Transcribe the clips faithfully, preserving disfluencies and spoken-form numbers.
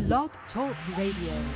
Blog Talk Radio.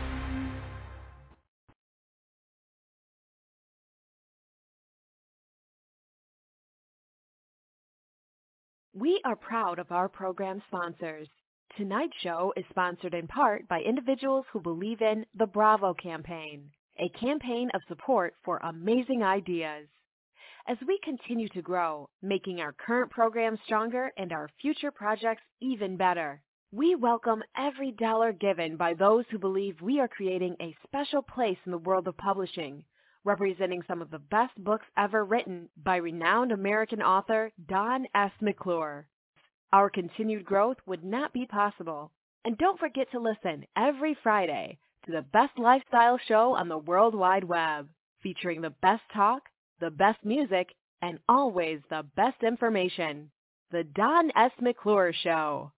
We are proud of our program sponsors. Tonight's show is sponsored in part by individuals who believe in the Bravo campaign, a campaign of support for amazing ideas. As we continue to grow, making our current program stronger and our future projects even better, we welcome every dollar given by those who believe we are creating a special place in the world of publishing, representing some of the best books ever written by renowned American author Don S. McClure. Our continued growth would not be possible. And don't forget to listen every Friday to the best lifestyle show on the World Wide Web, featuring the best talk, the best music, and always the best information. The Don S. McClure Show.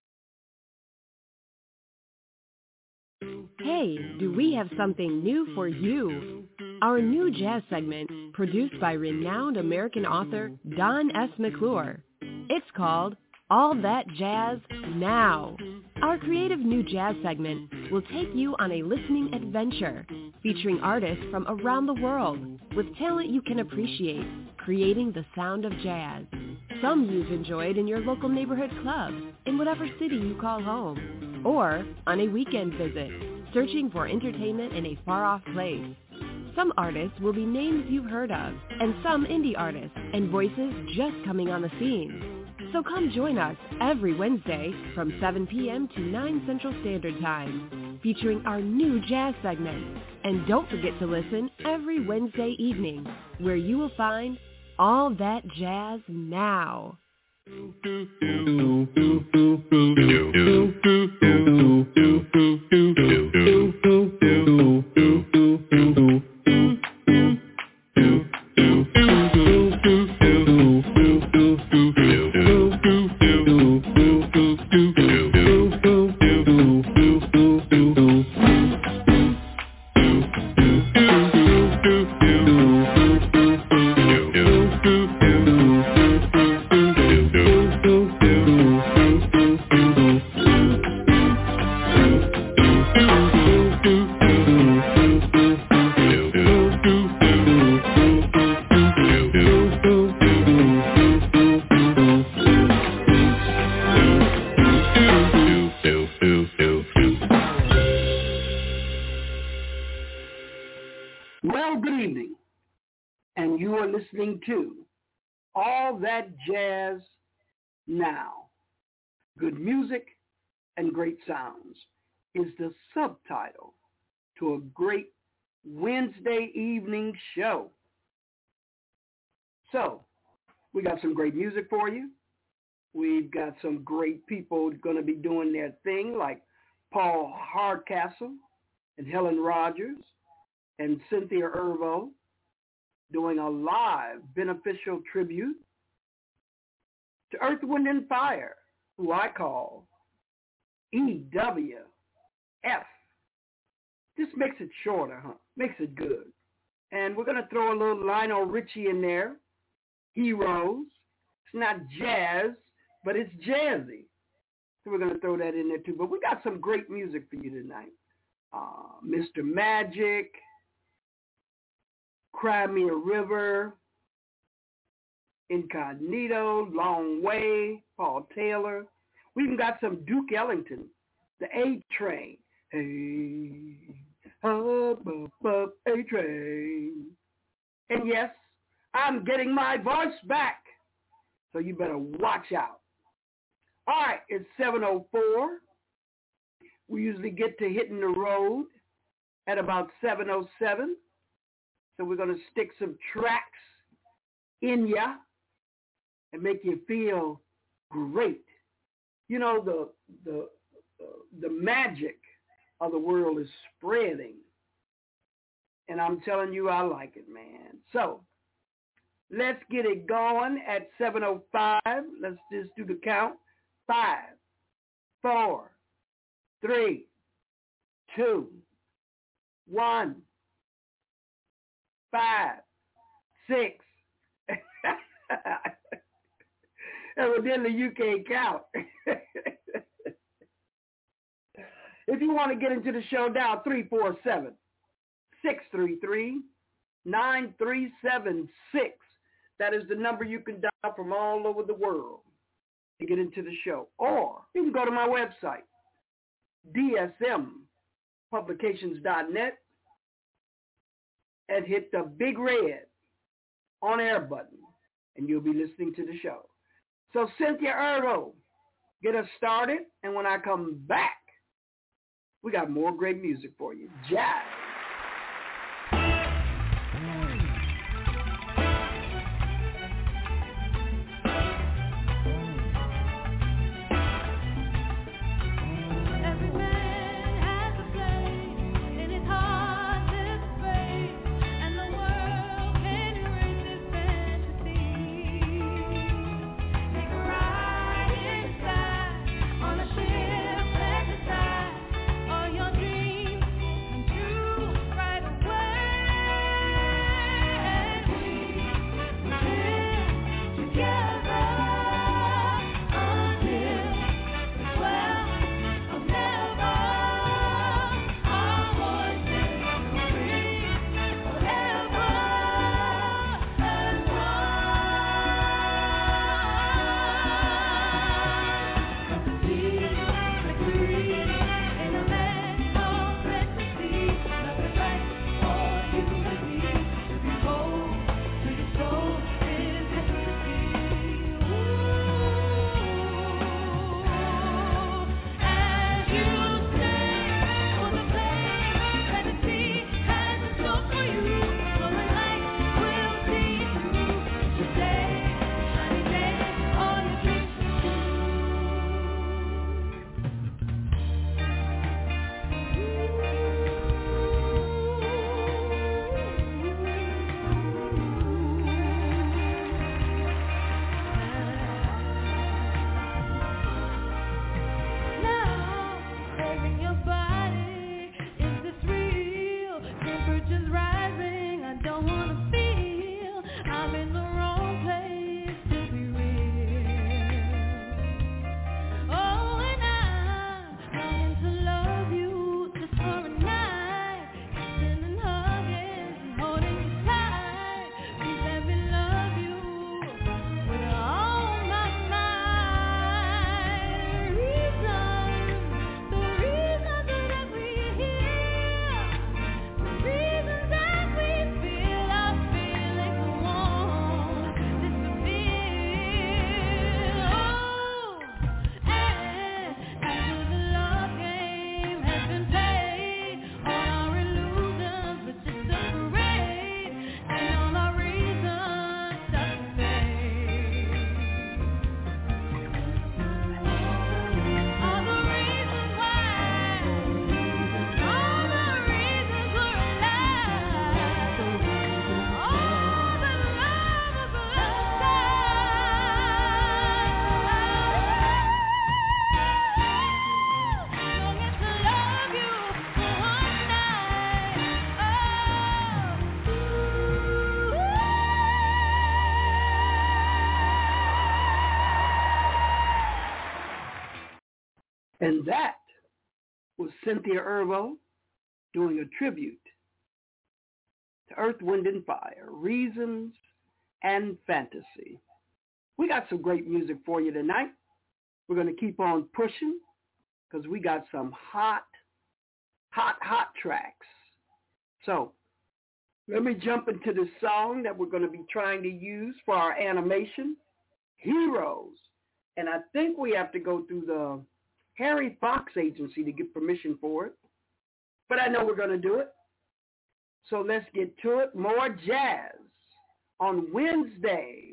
Hey, do we have something new for you? Our new jazz segment, produced by renowned American author Don S. McClure. It's called All That Jazz Now. Our creative new jazz segment will take you on a listening adventure, featuring artists from around the world with talent you can appreciate, creating the sound of jazz. Some you've enjoyed in your local neighborhood club, in whatever city you call home, or on a weekend visit, searching for entertainment in a far-off place. Some artists will be names you've heard of, and some indie artists and voices just coming on the scene. So come join us every Wednesday from seven p.m. to nine Central Standard Time, featuring our new jazz segment. And don't forget to listen every Wednesday evening, where you will find All That Jazz Now. To All That Jazz Now. Good music and great sounds is the subtitle to a great Wednesday evening show. So, we got some great music for you. We've got some great people going to be doing their thing, like Paul Hardcastle and Helen Rogers and Cynthia Erivo, doing a live beneficial tribute to Earth, Wind, and Fire, who I call E W F. This makes it shorter, huh? Makes it good. And we're going to throw a little Lionel Richie in there, Heroes. It's not jazz, but it's jazzy. So we're going to throw that in there too. But we got some great music for you tonight. Uh, Mister Magic, Cry Me a River, Incognito, Long Way, Paul Taylor. We even got some Duke Ellington, the A-Train. Hey, up, up, up, A-Train. And yes, I'm getting my voice back, so you better watch out. All right, it's seven oh four. We usually get to hitting the road at about seven oh seven. So we're going to stick some tracks in ya and make you feel great. You know, the the the magic of the world is spreading. And I'm telling you, I like it, man. So let's get it going at seven oh five. Let's just do the count. Five, four, three, two, one. Five, six. Evidently, you can't count. If you want to get into the show, dial three four seven, six three three, nine three seven six. That is the number you can dial from all over the world to get into the show. Or you can go to my website, D S M publications dot net, and hit the big red on air button, and you'll be listening to the show. So Cynthia Erivo, get us started, and when I come back, we got more great music for you. Jazz. And that was Cynthia Erivo doing a tribute to Earth, Wind, and Fire, Reasons and Fantasy. We got some great music for you tonight. We're going to keep on pushing because we got some hot, hot, hot tracks. So let me jump into the song that we're going to be trying to use for our animation, Heroes. And I think we have to go through the Harry Fox Agency to get permission for it. But I know we're going to do it. So let's get to it. More jazz on Wednesday.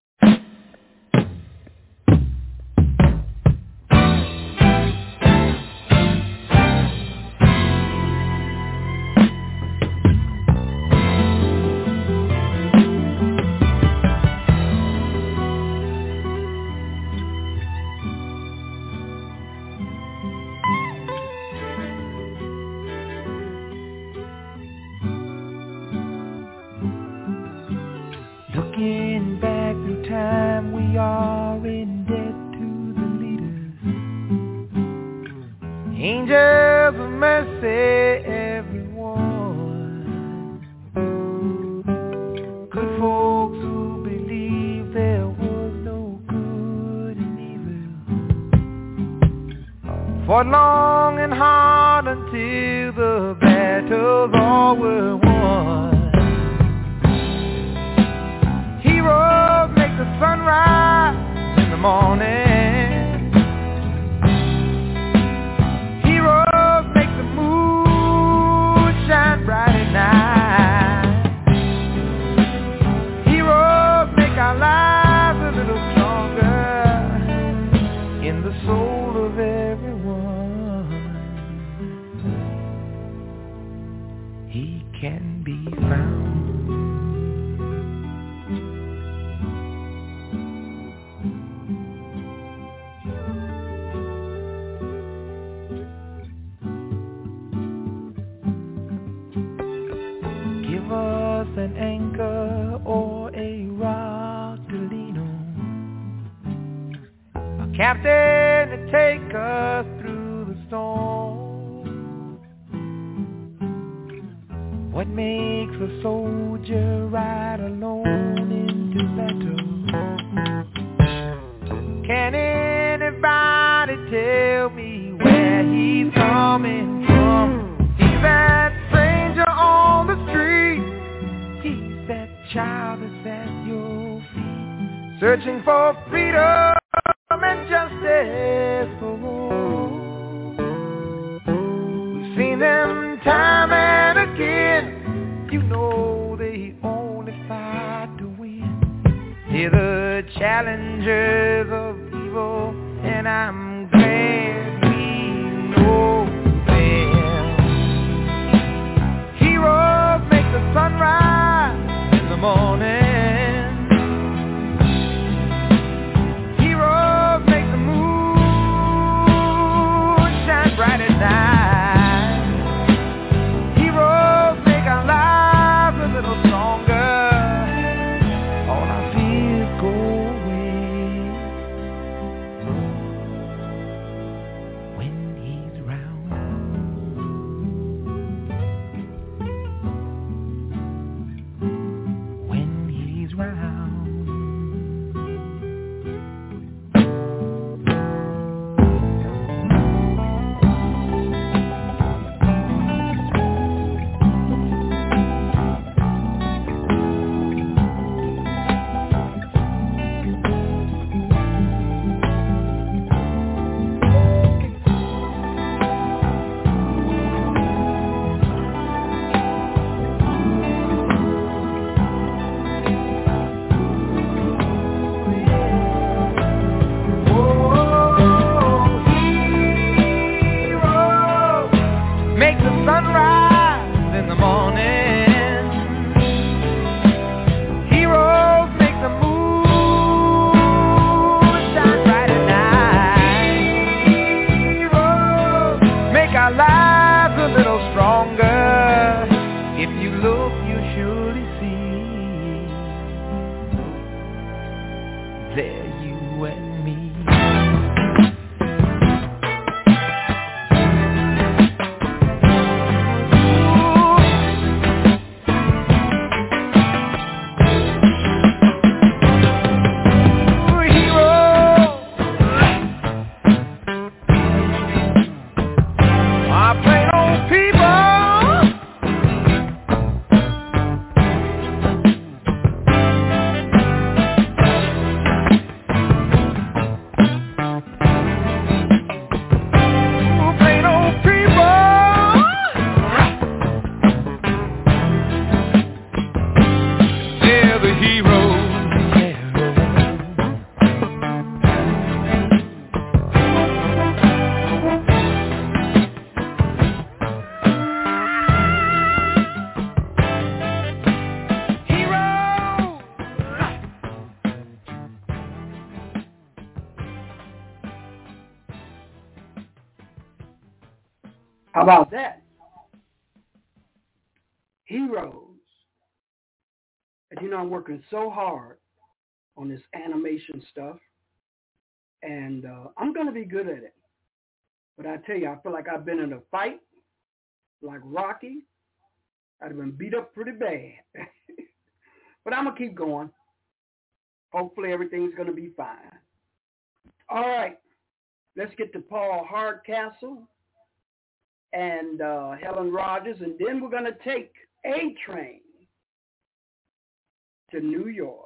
Looking back through time, we are in debt to the leaders. angels of mercy, everyone. Good folks who believe there was no good in evil. Fought long and hard until the battles all were won. Heroes make the sunrise in the morning. Heroes make the moon shine bright at night. Heroes make our lives a little stronger in the soul of everyone. He can be found. An anchor or a rock to lean on, a captain to take us through the storm. What makes a soldier ride alone into battle? Can anybody tell me where he's coming from? He's that stranger on the street, child is at your feet, searching for freedom and justice for all. We've seen them time and again. You know they only fight to win. They're the challengers of evil, and I'm glad we know them. Heroes make the sunrise in the morning. Heroes make the moon shine bright at night. Heroes make our lives a little stronger. All our fears go away when he's round. How about that? Heroes. And you know, I'm working so hard on this animation stuff, and uh, I'm going to be good at it. But I tell you, I feel like I've been in a fight, like Rocky. I've been beat up pretty bad. But I'm going to keep going. Hopefully everything's going to be fine. All right. Let's get to Paul Hardcastle and uh, Helen Rogers, and then we're going to take A Train to New York.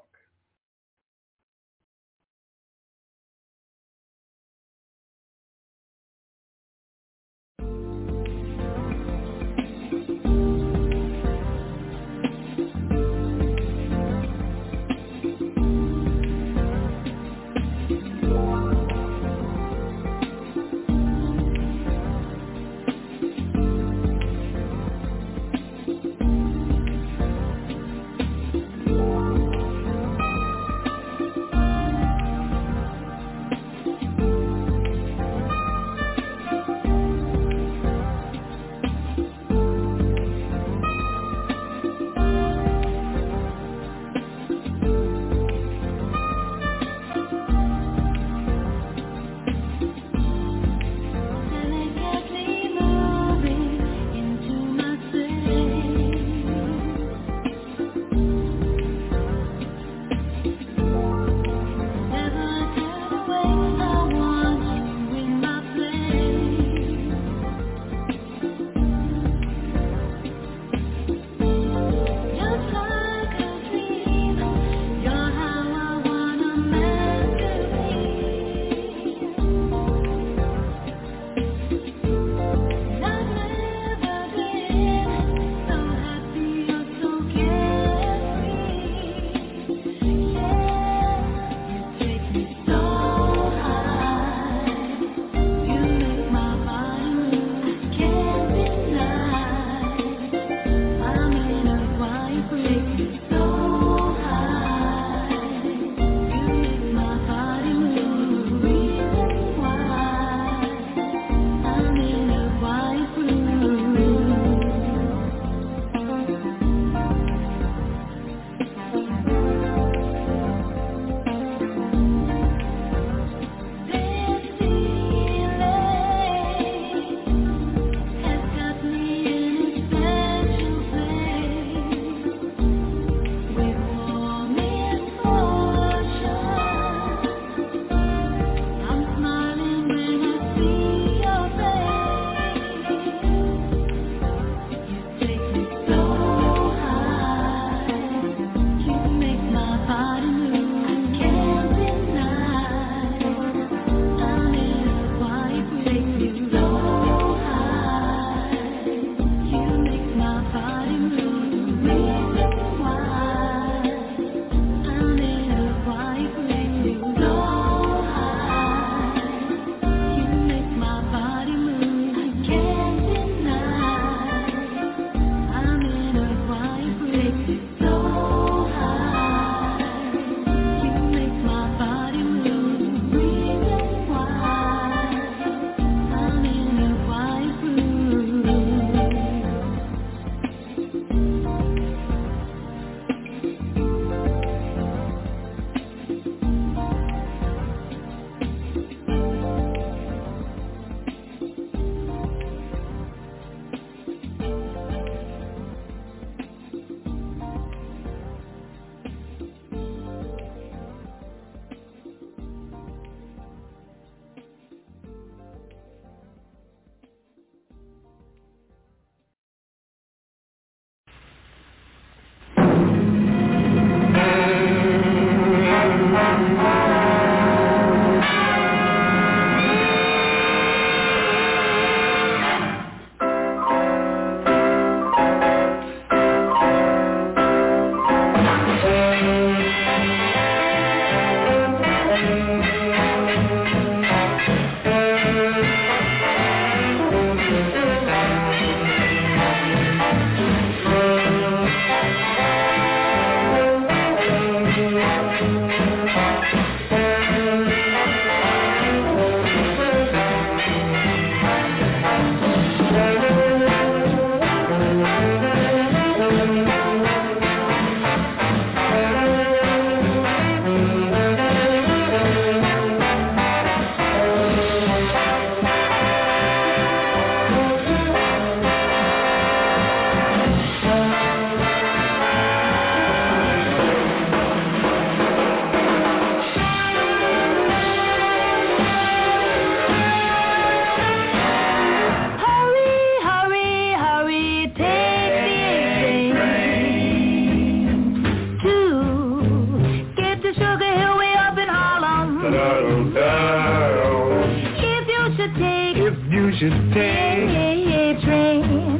should take a train.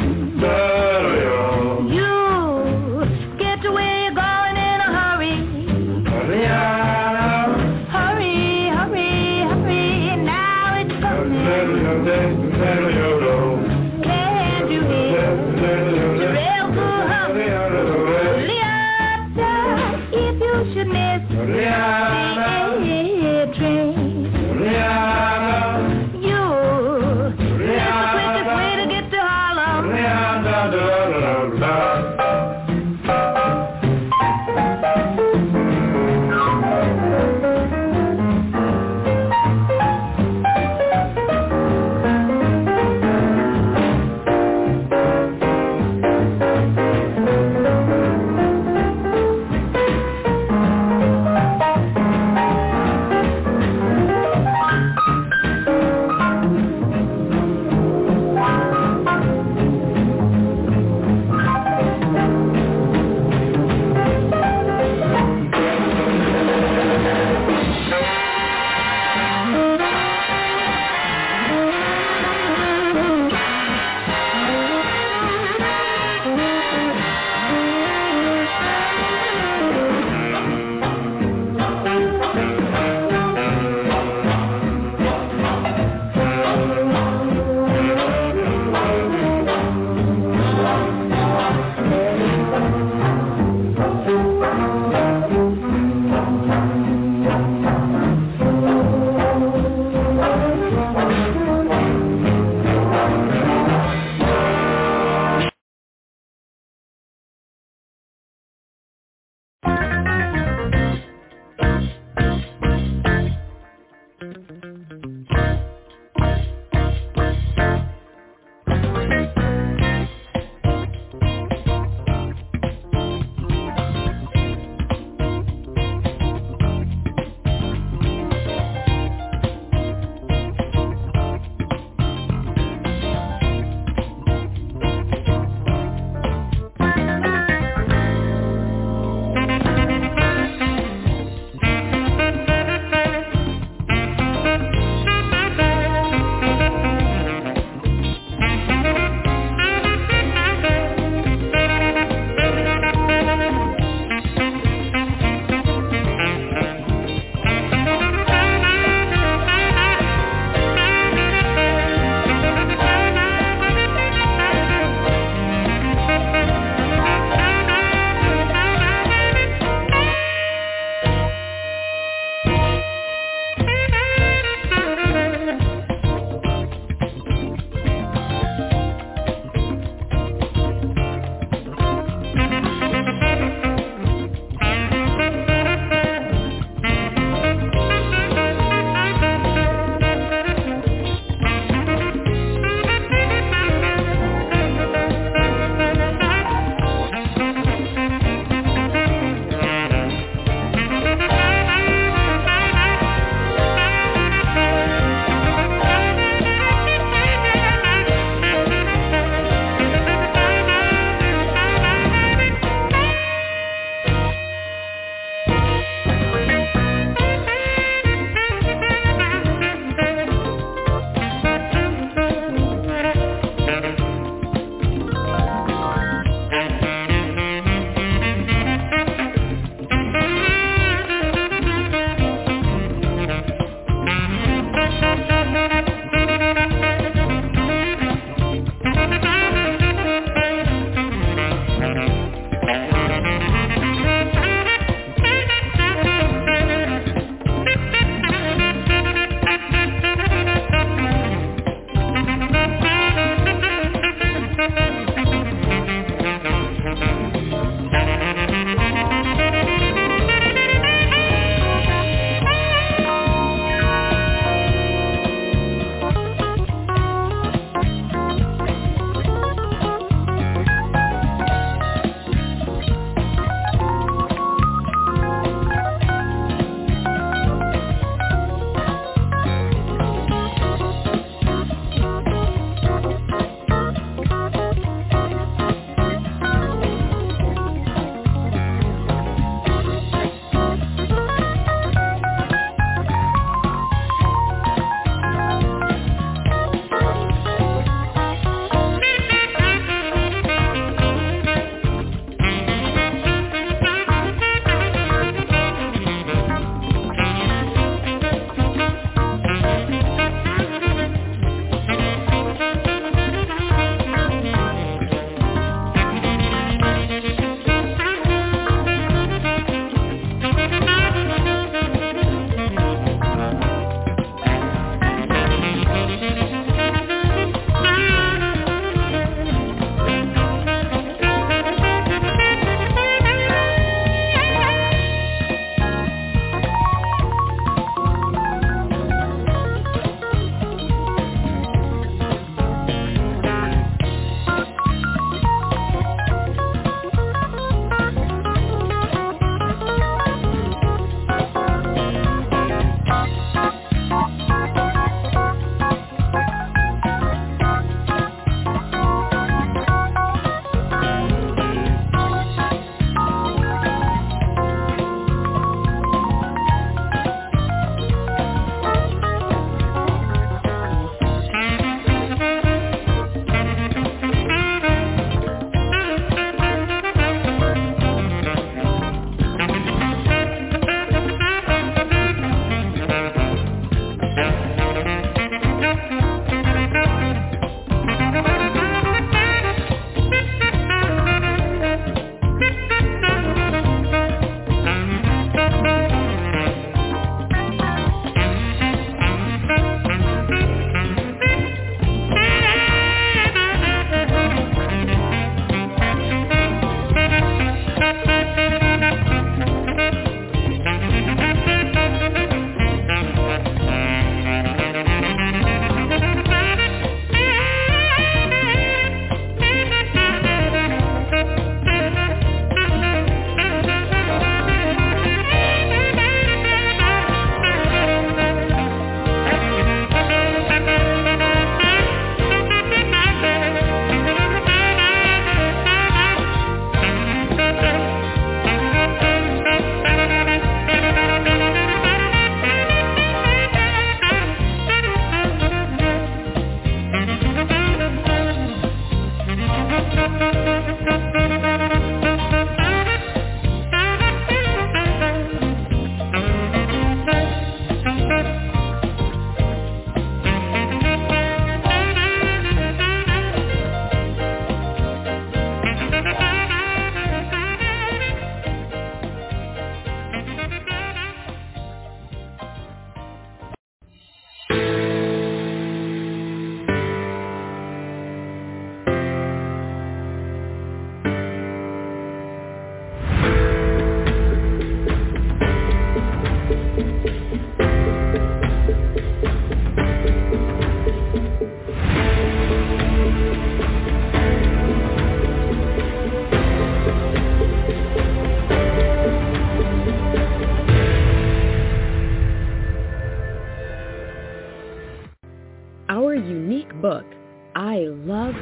Hurry, you get to where you're going in a hurry. hurry, hurry, hurry, hurry. Now it's coming. Can't you hear the rail go humming? Leota, if you should miss the train. You, it's the quickest way to get to Harlem.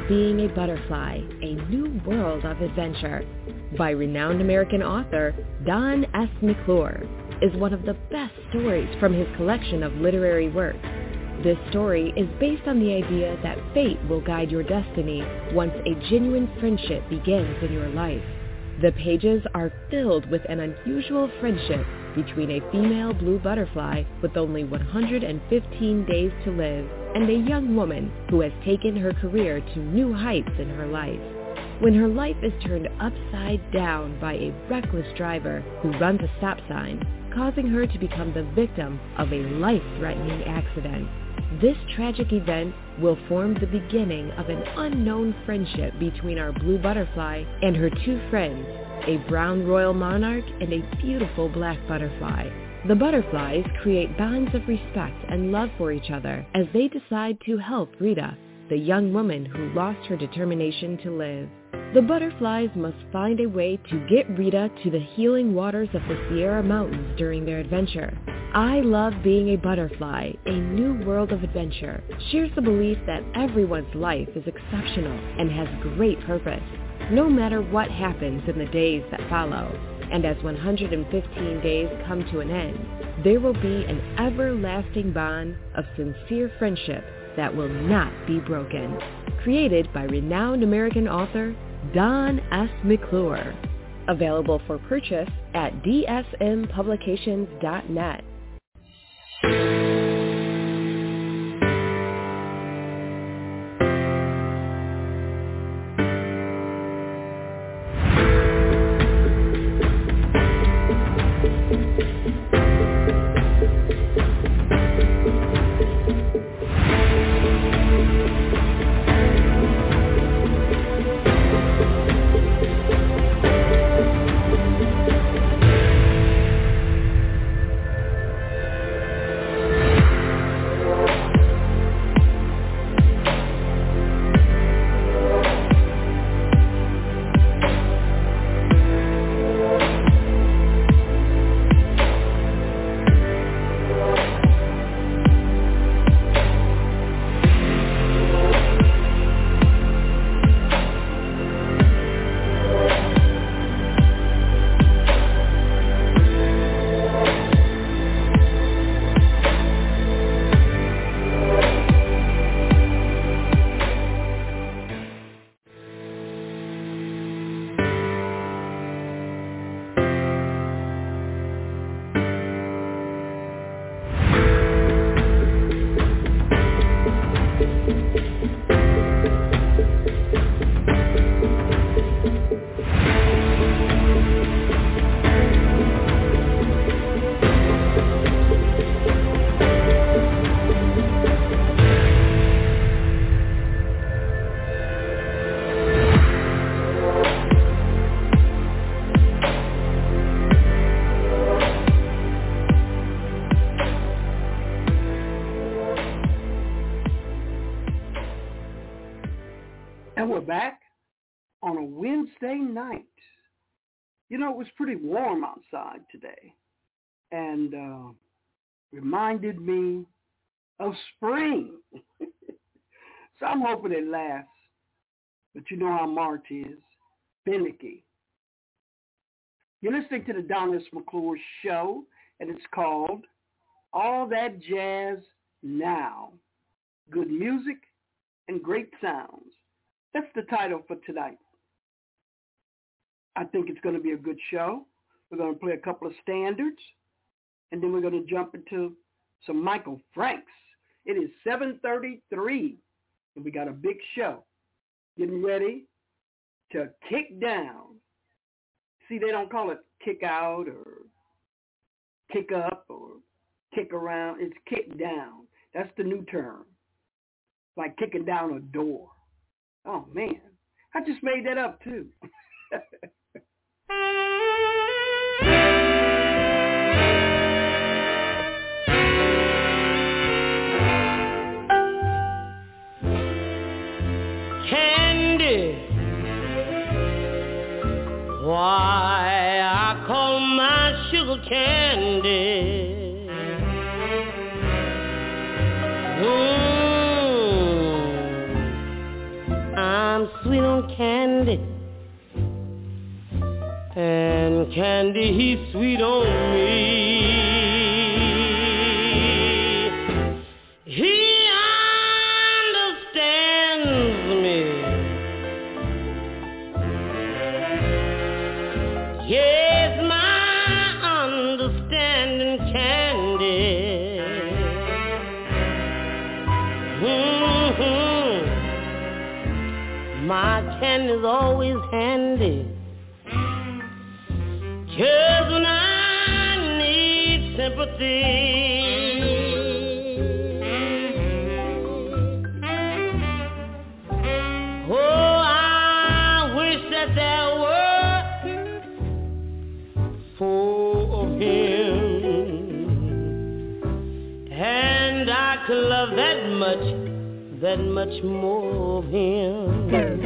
Being a Butterfly, A New World of Adventure by renowned American author Don S. McClure is one of the best stories from his collection of literary works. This story is based on the idea that fate will guide your destiny once a genuine friendship begins in your life. The pages are filled with an unusual friendship between a female blue butterfly with only one hundred fifteen days to live and a young woman who has taken her career to new heights in her life. When her life is turned upside down by a reckless driver who runs a stop sign, causing her to become the victim of a life-threatening accident. This tragic event will form the beginning of an unknown friendship between our blue butterfly and her two friends, a brown royal monarch and a beautiful black butterfly. The butterflies create bonds of respect and love for each other as they decide to help Rita, the young woman who lost her determination to live. The butterflies must find a way to get Rita to the healing waters of the Sierra Mountains during their adventure. I Love Being a Butterfly, A New World of Adventure shares the belief that everyone's life is exceptional and has great purpose, no matter what happens in the days that follow. And as one hundred fifteen days come to an end, there will be an everlasting bond of sincere friendship that will not be broken. Created by renowned American author Don S. McClure. Available for purchase at d s m publications dot net. And we're back on a Wednesday night. You know, it was pretty warm outside today and uh, reminded me of spring. So I'm hoping it lasts. But you know how March is, finicky. You're listening to the Don S. McClure Show, and it's called All That Jazz Now. Good music and great sounds. That's the title for tonight. I think it's going to be a good show. We're going to play a couple of standards, and then we're going to jump into some Michael Franks. It is seven thirty-three, and we got a big show. Getting ready to kick down. See, they don't call it kick out or kick up or kick around. It's kick down. That's the new term. Like kicking down a door. Oh, man. I just made that up, too. Candy, why I call my sugar candy. Mm. I'm sweet on candy, and candy, he's sweet on me. He understands me. Yes, my understanding candy. Mm-hmm. My candy's always handy. Just when I need sympathy. Oh, I wish that there were four of him, and I could love that much, that much more of him.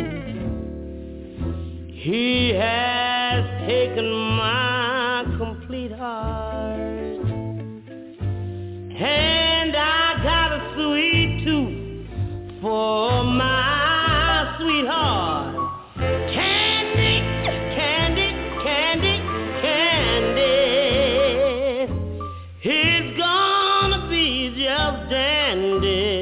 He has taken my complete heart, and I got a sweet tooth for my sweetheart. Candy, candy, candy, candy. It's gonna be just dandy.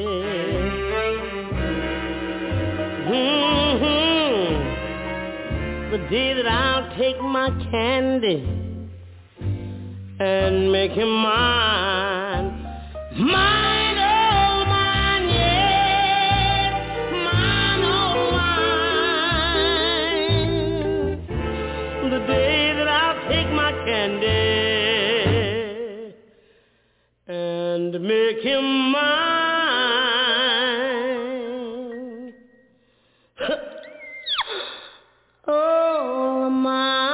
The day that I'll take my candy and make him mine, mine, oh mine, yes, mine, oh mine. The day that I'll take my candy and make him mine. Oh, my.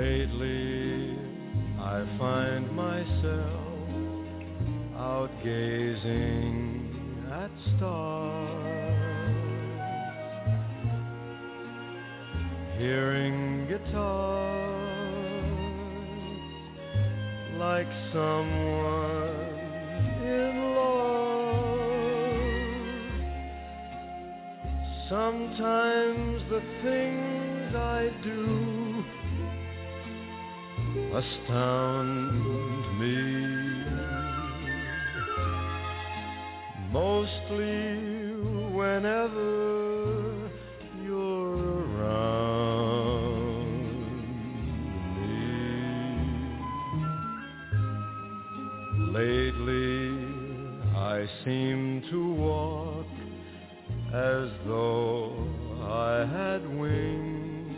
Lately, I find myself out gazing at stars, hearing guitars like someone in love. Sometimes the things I do astound me, mostly whenever you're around me. Lately I seem to walk as though I had wings,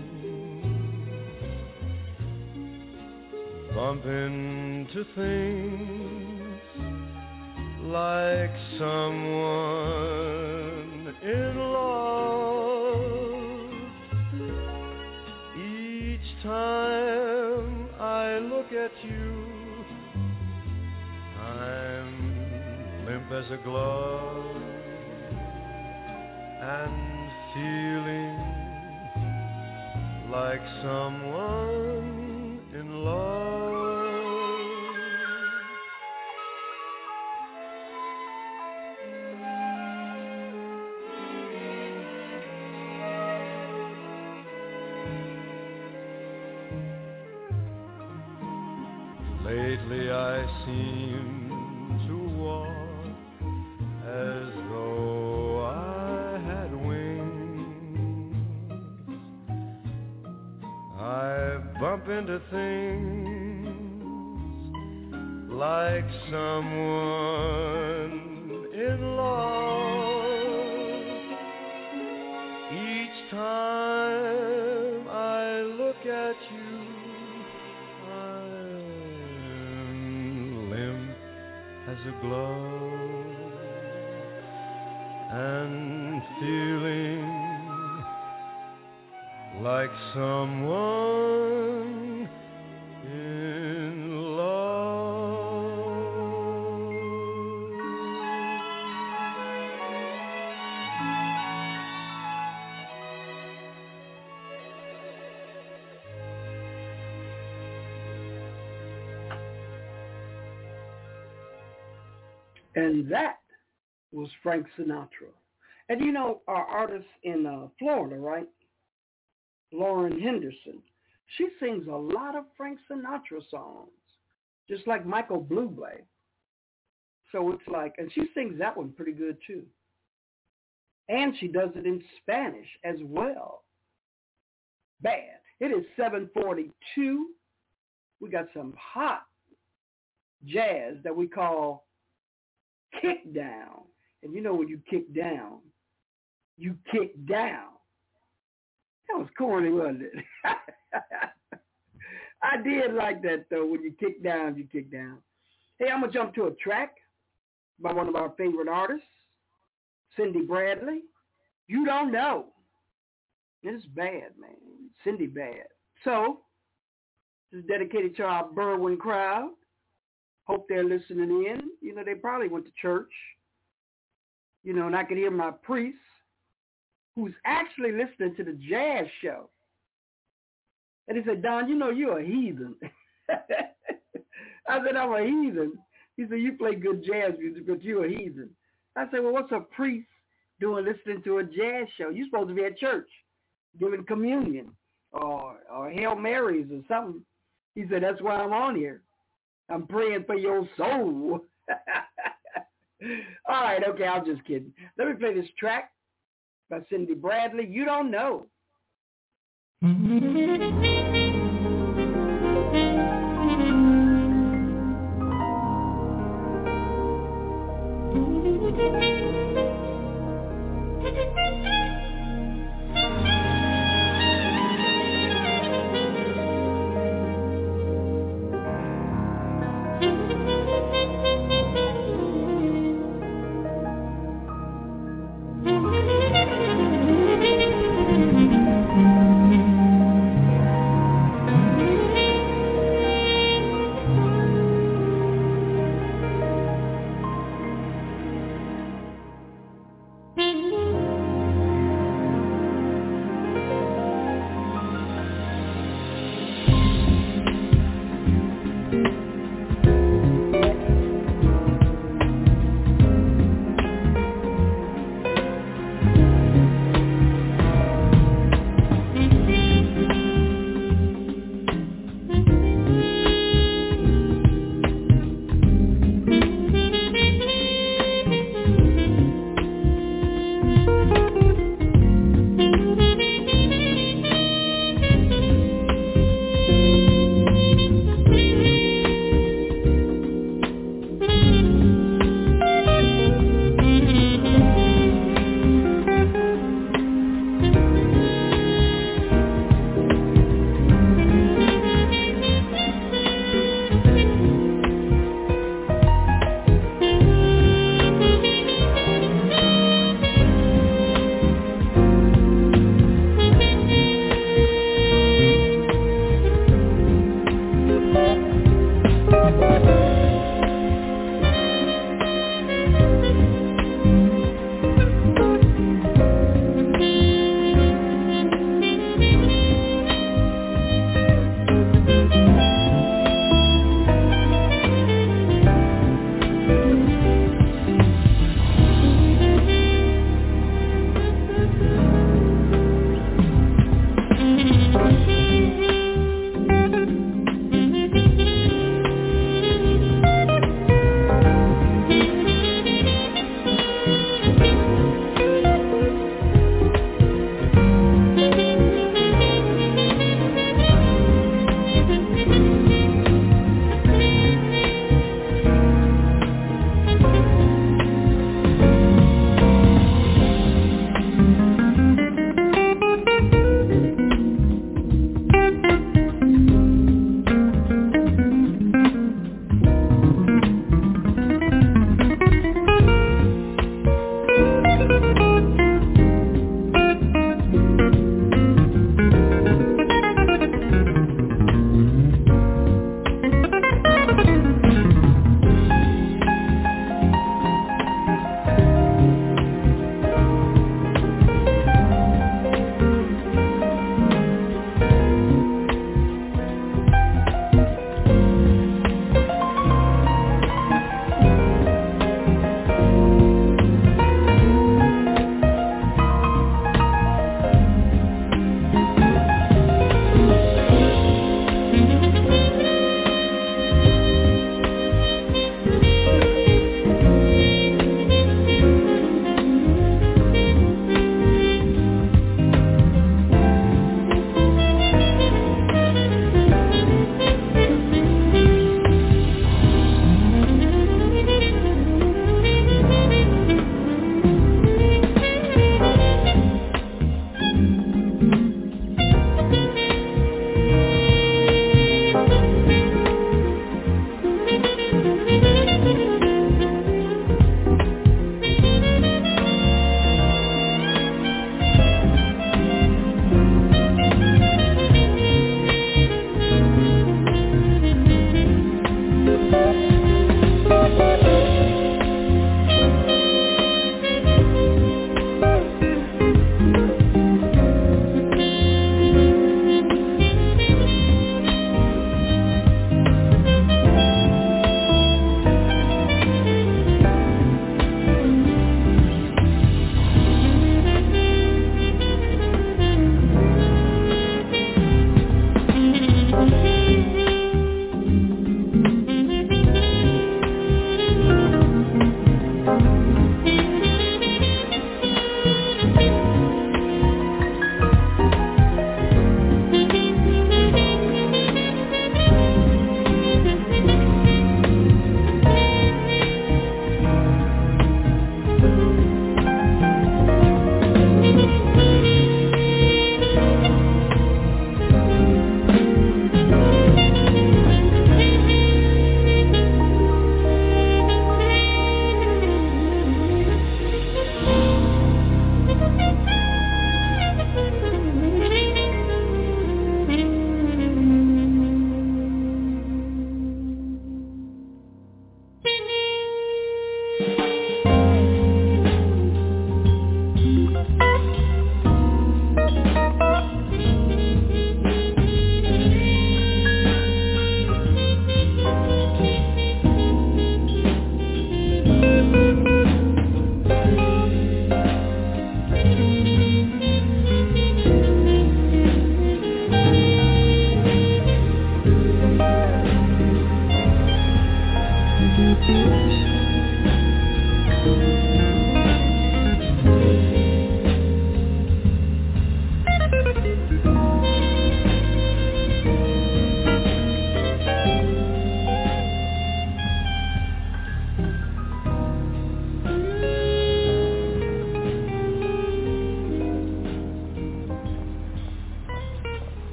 bump into things like someone in love. Each time I look at you, I'm limp as a glove and feeling like someone in love. Lately I seem to walk as though I had wings. I bump into things like someone in love. Each time I look at you, as a glove and feeling like someone in love. And that was Frank Sinatra. And you know, our artist in uh, Florida, right? Lauren Henderson. She sings a lot of Frank Sinatra songs, just like Michael Bublé. So it's like, and she sings that one pretty good too. And she does it in Spanish as well. Bad. It is seven forty-two. We got some hot jazz that we call kick down. And you know when you kick down, you kick down. That was corny, wasn't it? I did like that, though. When you kick down, you kick down. Hey, I'm going to jump to a track by one of our favorite artists, Cindy Bradley. You Don't Know. It's bad, man. Cindy bad. So, this is dedicated to our Berwyn crowd. Hope they're listening in. You know, they probably went to church. You know, and I could hear my priest, who's actually listening to the jazz show. And he said, Don, you know you're a heathen. I said, I'm a heathen. He said, you play good jazz music, but you're a heathen. I said, well, what's a priest doing listening to a jazz show? You're supposed to be at church giving communion or, or Hail Marys or something. He said, that's why I'm on here. I'm praying for your soul. All right, okay, I'm just kidding. Let me play this track by Cindy Bradley. You Don't Know.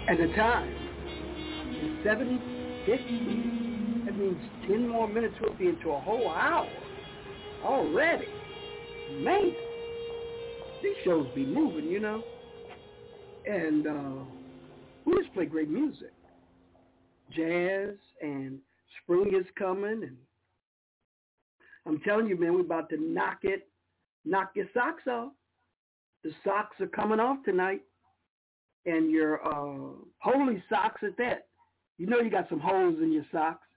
And the time is seven fifty. That means ten more minutes will be into a whole hour already. Man, these shows be moving, you know. And uh, we just play great music. Jazz, and spring is coming. And I'm telling you, man, we're about to knock it, knock your socks off. The socks are coming off tonight. And your uh, holy socks at that. You know you got some holes in your socks.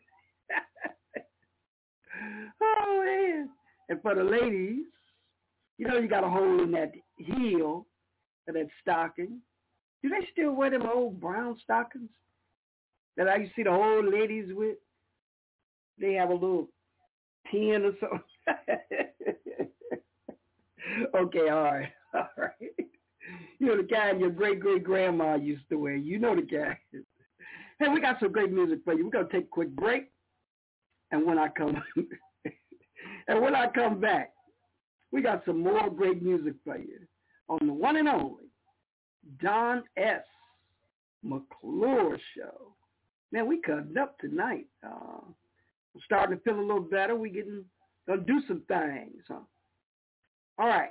Oh, man. And for the ladies, you know you got a hole in that heel of that stocking. Do they still wear them old brown stockings that I used to see the old ladies with? They have a little pin or something. Okay, all right, all right. You know the kind your great-great-grandma used to wear. You know the kind. Hey, we got some great music for you. We're going to take a quick break. And when I come and when I come back, we got some more great music for you on the one and only Don S. McClure Show. Man, we cutting up tonight. Uh, we're starting to feel a little better. We getting gonna do some things, huh? All right.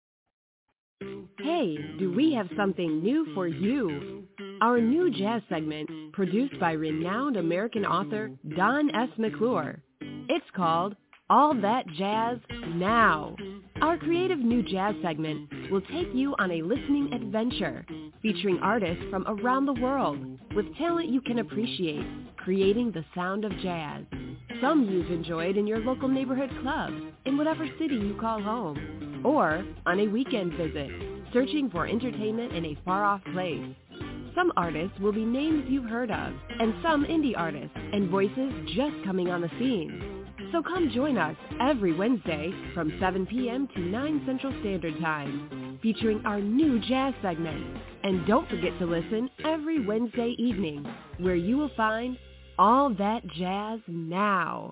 Hey, do we have something new for you? Our new jazz segment, produced by renowned American author Don S. McClure. It's called All That Jazz Now. Our creative new jazz segment will take you on a listening adventure, featuring artists from around the world with talent you can appreciate, creating the sound of jazz. Some you've enjoyed in your local neighborhood club, in whatever city you call home, or on a weekend visit, searching for entertainment in a far-off place. Some artists will be names you've heard of, and some indie artists and voices just coming on the scene. So come join us every Wednesday from seven p.m. to nine Central Standard Time, featuring our new jazz segment. And don't forget to listen every Wednesday evening, where you will find All That Jazz Now.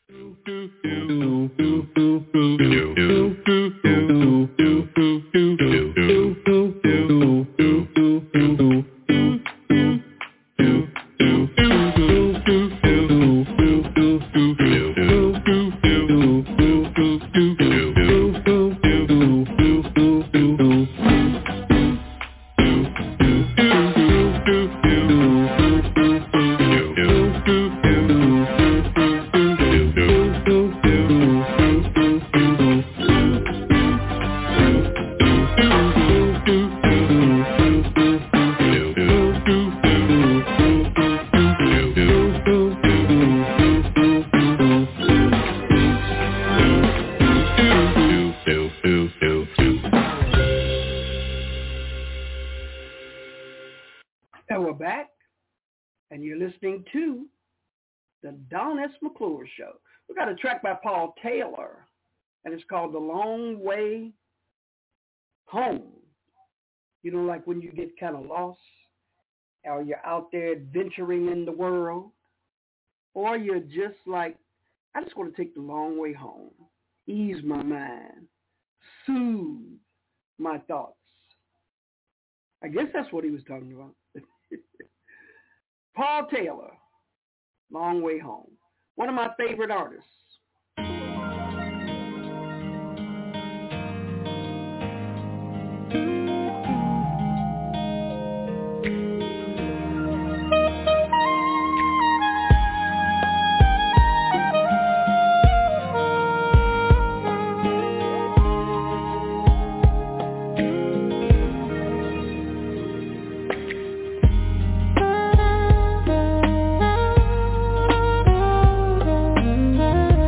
Show. We got a track by Paul Taylor, and it's called The Long Way Home. You know, like when you get kind of lost, or you're out there adventuring in the world, or you're just like, I just want to take the long way home, ease my mind, soothe my thoughts. I guess that's what he was talking about. Paul Taylor, Long Way Home. One of my favorite artists. Thank you.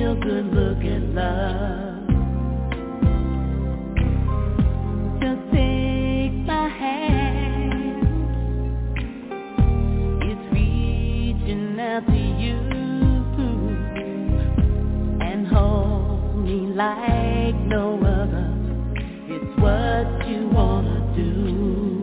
feel-good look at love. Just take my hand. It's reaching out to you and hold me like no other. It's what you wanna do.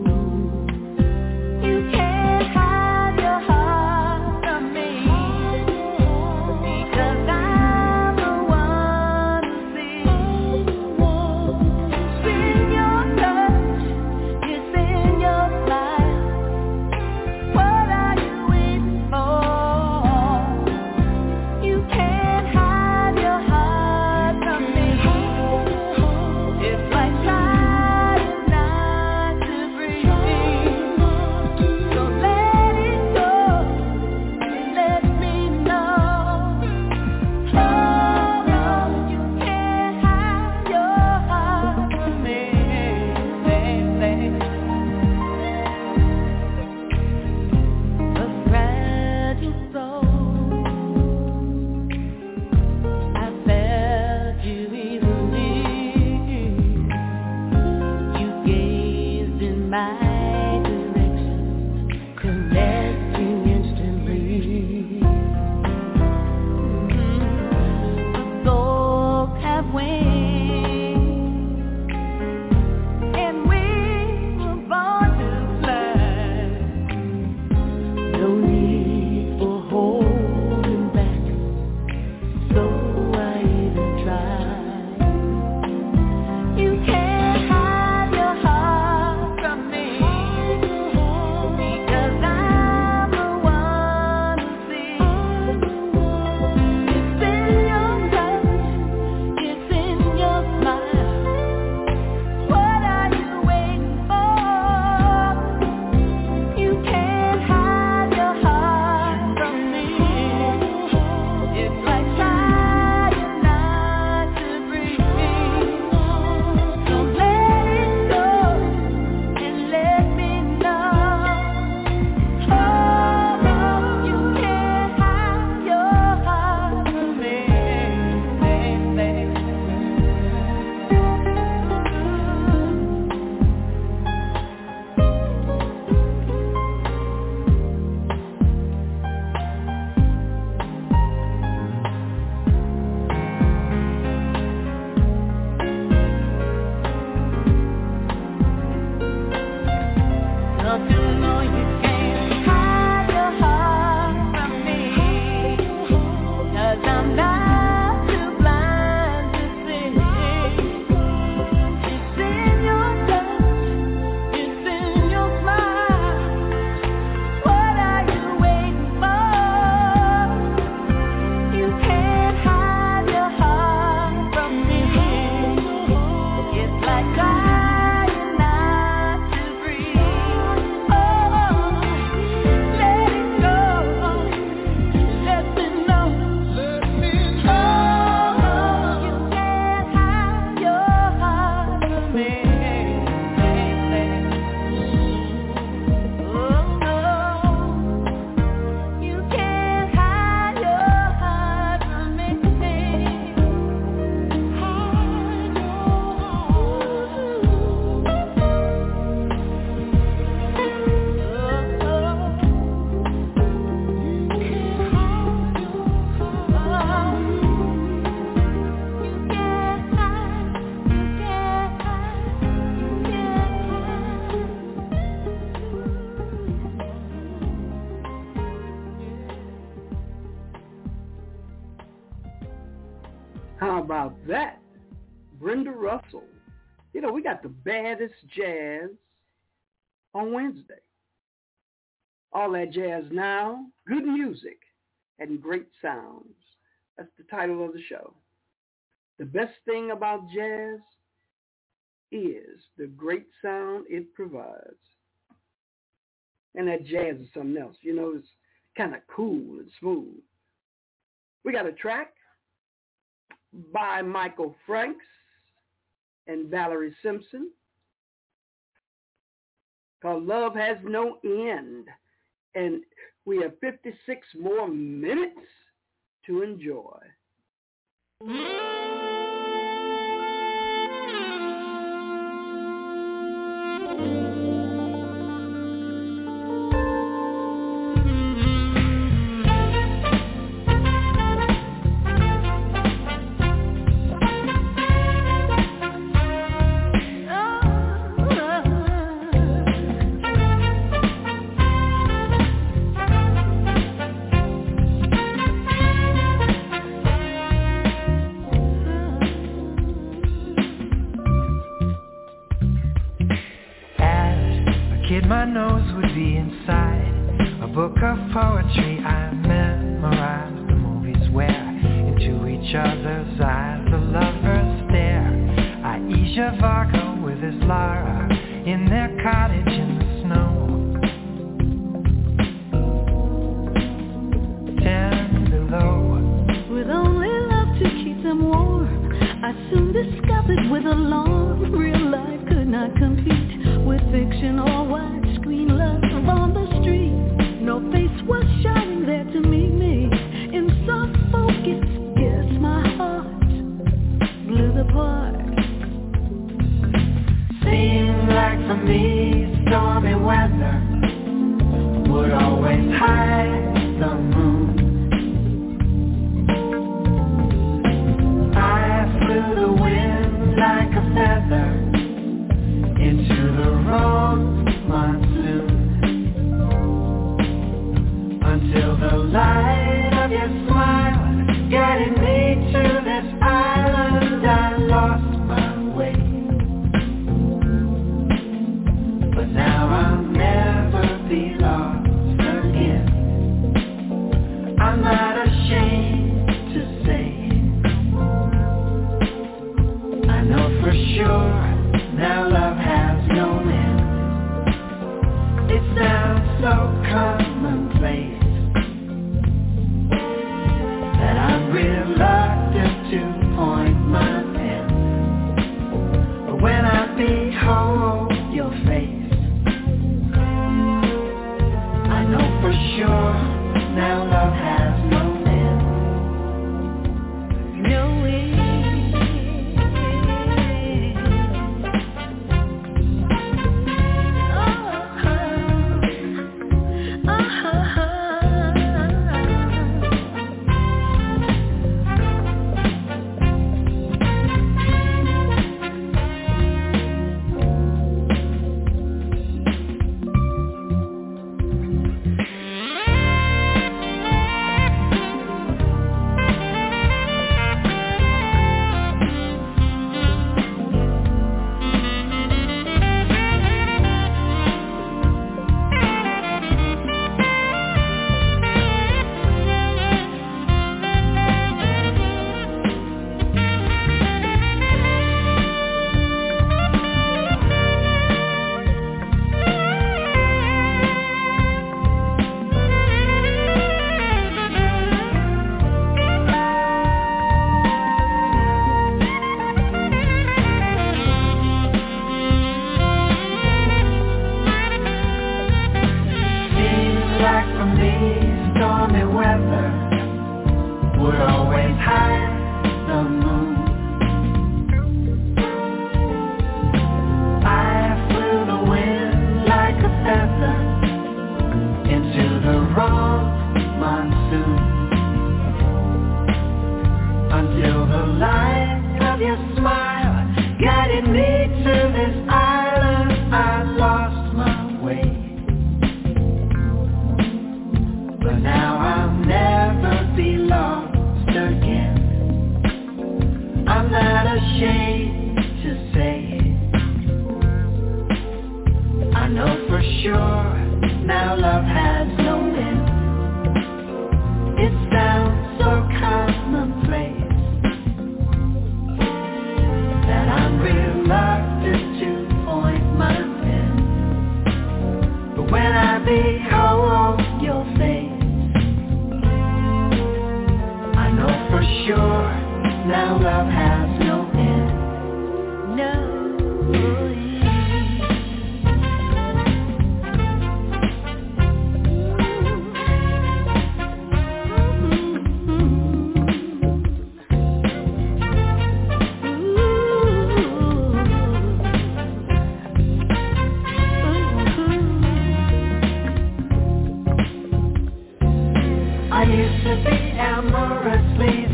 How about that? Brenda Russell. You know, we got the baddest jazz on Wednesday. All that jazz now, good music, and great sounds. That's the title of the show. The best thing about jazz is the great sound it provides. And that jazz is something else. You know, it's kind of cool and smooth. We got a track by Michael Franks and Valerie Simpson called Love Has No End. And we have fifty-six more minutes to enjoy. My nose would be inside a book of poetry. I memorized the movies where into each other's eyes the lovers stare. Aisha Varga with his Lara in their cottage in the snow. Ten below. With only love to keep them warm, I soon discovered with alarm real life could not compete with fiction or widescreen love on the street. No face was shining there to meet me. In soft focus, yes, my heart blew apart. Seemed like for me, stormy weather would always hide the moon. I flew the wind like a feather into the wrong monsoon, until the light of your smile guided me to this island. I lost my way, but now I'll never be lost again. I'm not ashamed to say it. I know for sure now love has no end. It sounds so commonplace that I'm reluctant to point my pen. But when I behold your face, I know for sure now love has no end. No way.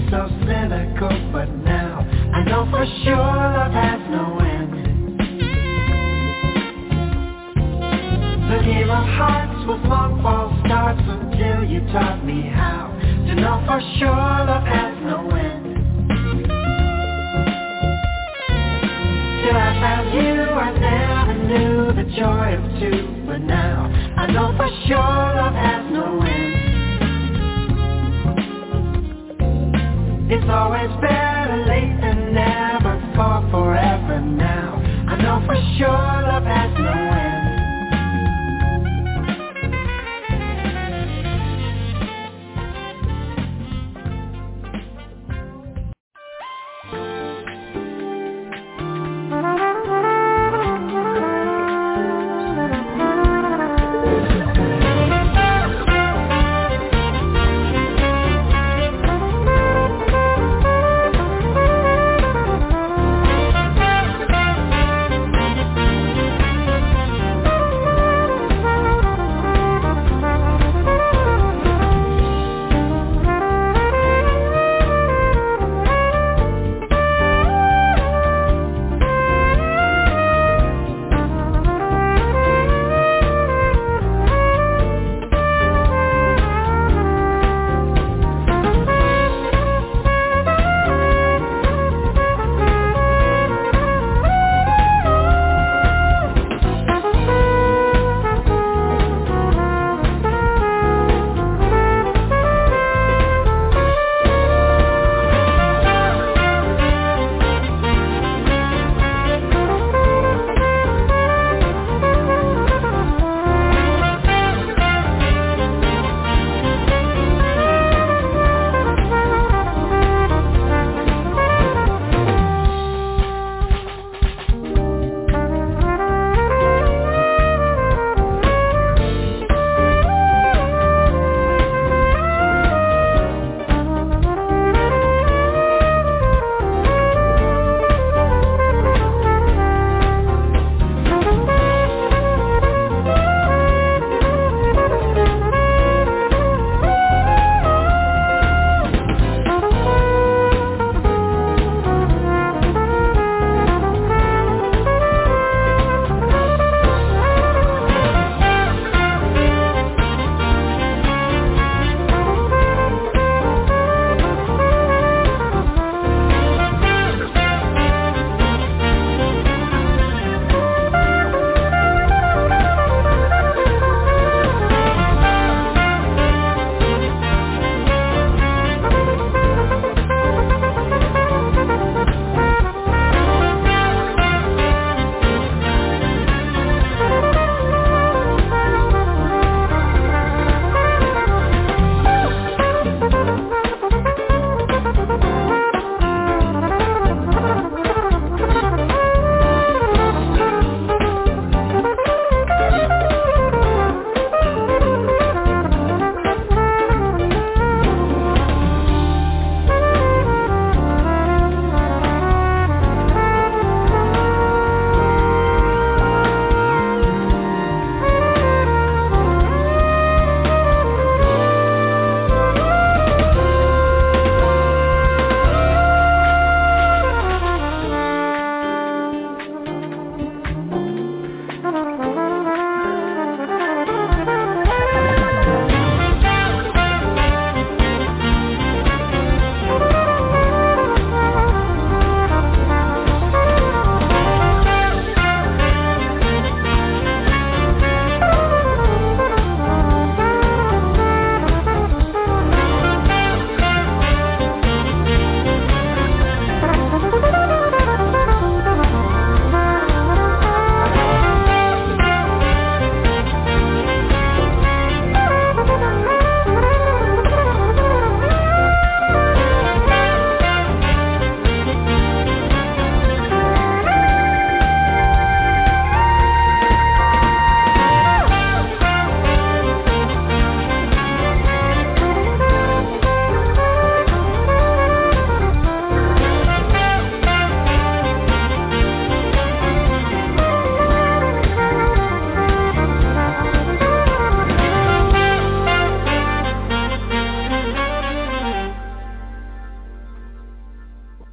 so cynical, but now I know for sure love has no end. The game of hearts was long false starts until you taught me how to know for sure love has no end. Till I found you, I never knew the joy of two, but now I know for sure love has no end. It's always better late than never, for forever now I know for sure love has no end.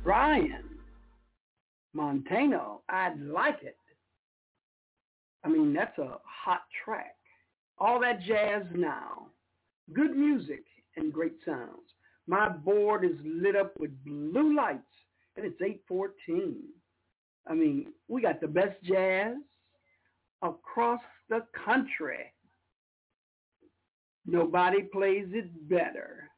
Brian Montano, I'd Like It. I mean, that's a hot track. All that jazz now. Good music and great sounds. My board is lit up with blue lights, and it's eight fourteen. I mean, we got the best jazz across the country. Nobody plays it better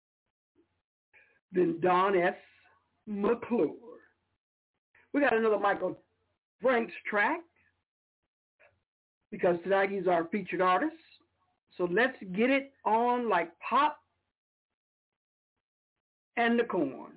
than Don S. McClure. We got another Michael Franks track because tonight he's our featured artist. So let's get it on like Pop and the Corn.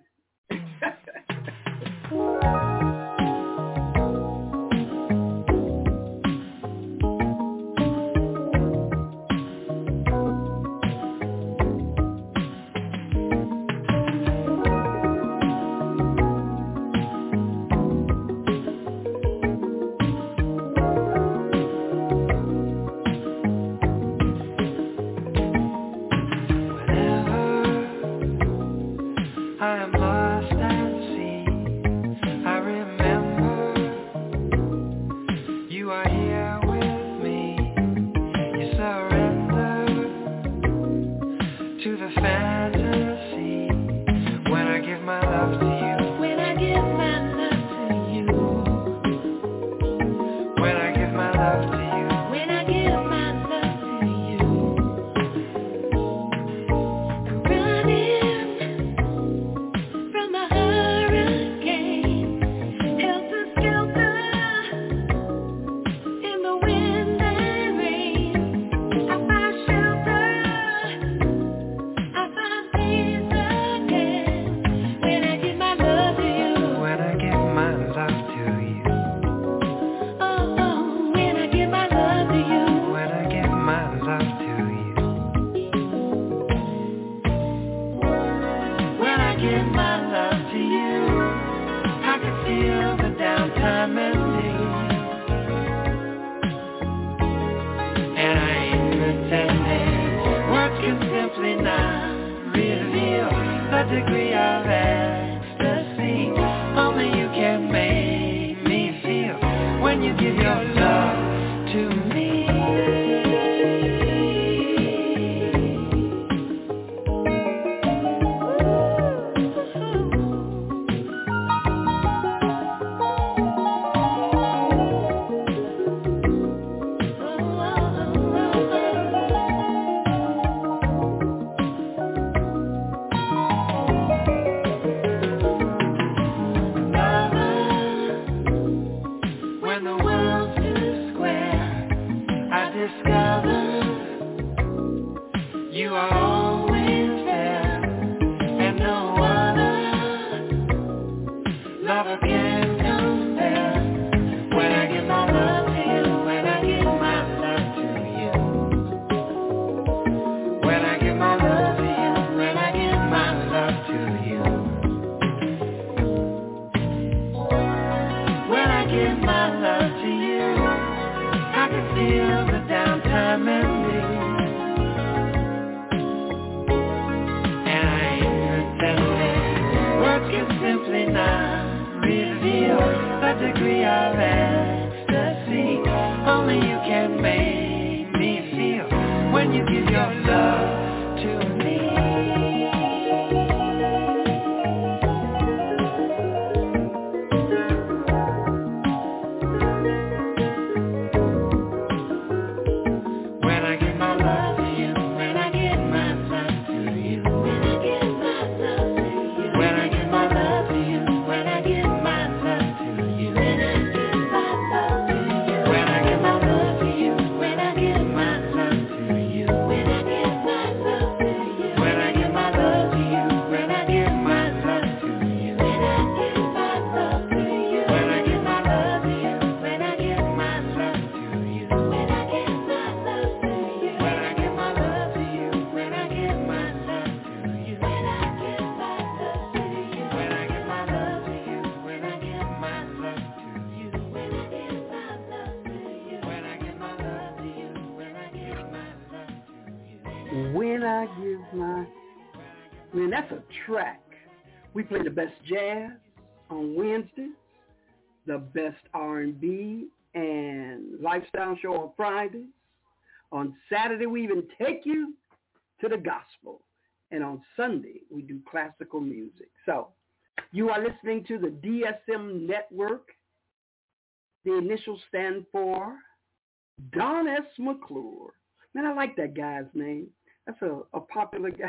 We play the best jazz on Wednesdays, the best R and B and lifestyle show on Fridays. On Saturday, we even take you to the gospel. And on Sunday, we do classical music. So you are listening to the D S M Network. The initials stand for Don S. McClure. Man, I like that guy's name. That's a, a popular guy.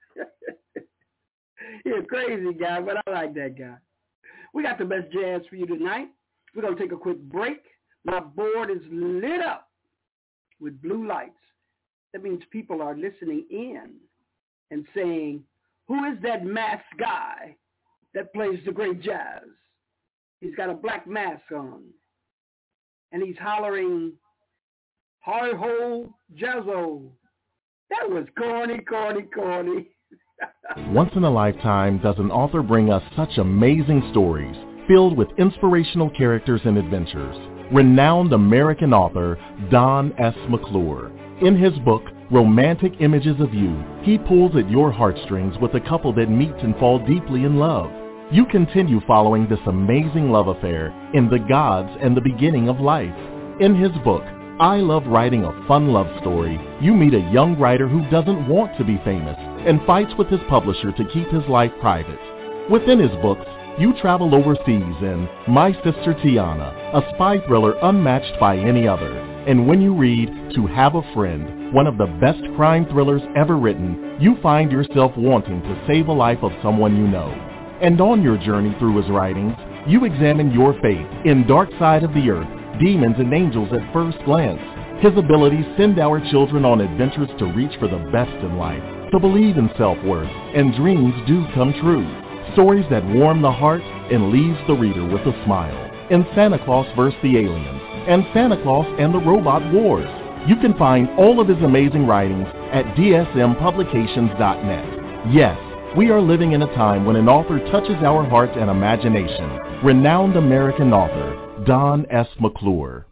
He's a crazy guy, but I like that guy. We got the best jazz for you tonight. We're going to take a quick break. My board is lit up with blue lights. That means people are listening in and saying, who is that masked guy that plays the great jazz? He's got a black mask on. And he's hollering, hi-ho, jazzo. That was corny, corny, corny. Once in a lifetime does an author bring us such amazing stories filled with inspirational characters and adventures. Renowned American author Don S. McClure. In his book, Romantic Images of You, he pulls at your heartstrings with a couple that meet and fall deeply in love. You continue following this amazing love affair in The Gods and the Beginning of Life. In his book, I Love Writing a Fun Love Story, you meet a young writer who doesn't want to be famous and fights with his publisher to keep his life private. Within his books, you travel overseas in My Sister Tiana, a spy thriller unmatched by any other. And when you read To Have a Friend, one of the best crime thrillers ever written, you find yourself wanting to save a life of someone you know. And on your journey through his writings, you examine your faith in Dark Side of the Earth, Demons and Angels at First Glance. His abilities send our children on adventures to reach for the best in life, to believe in self-worth, and dreams do come true. Stories that warm the heart and leaves the reader with a smile. In Santa Claus versus the Aliens and Santa Claus and the Robot Wars. You can find all of his amazing writings at D S M publications dot net. Yes, we are living in a time when an author touches our hearts and imagination. Renowned American author, Don S. McClure.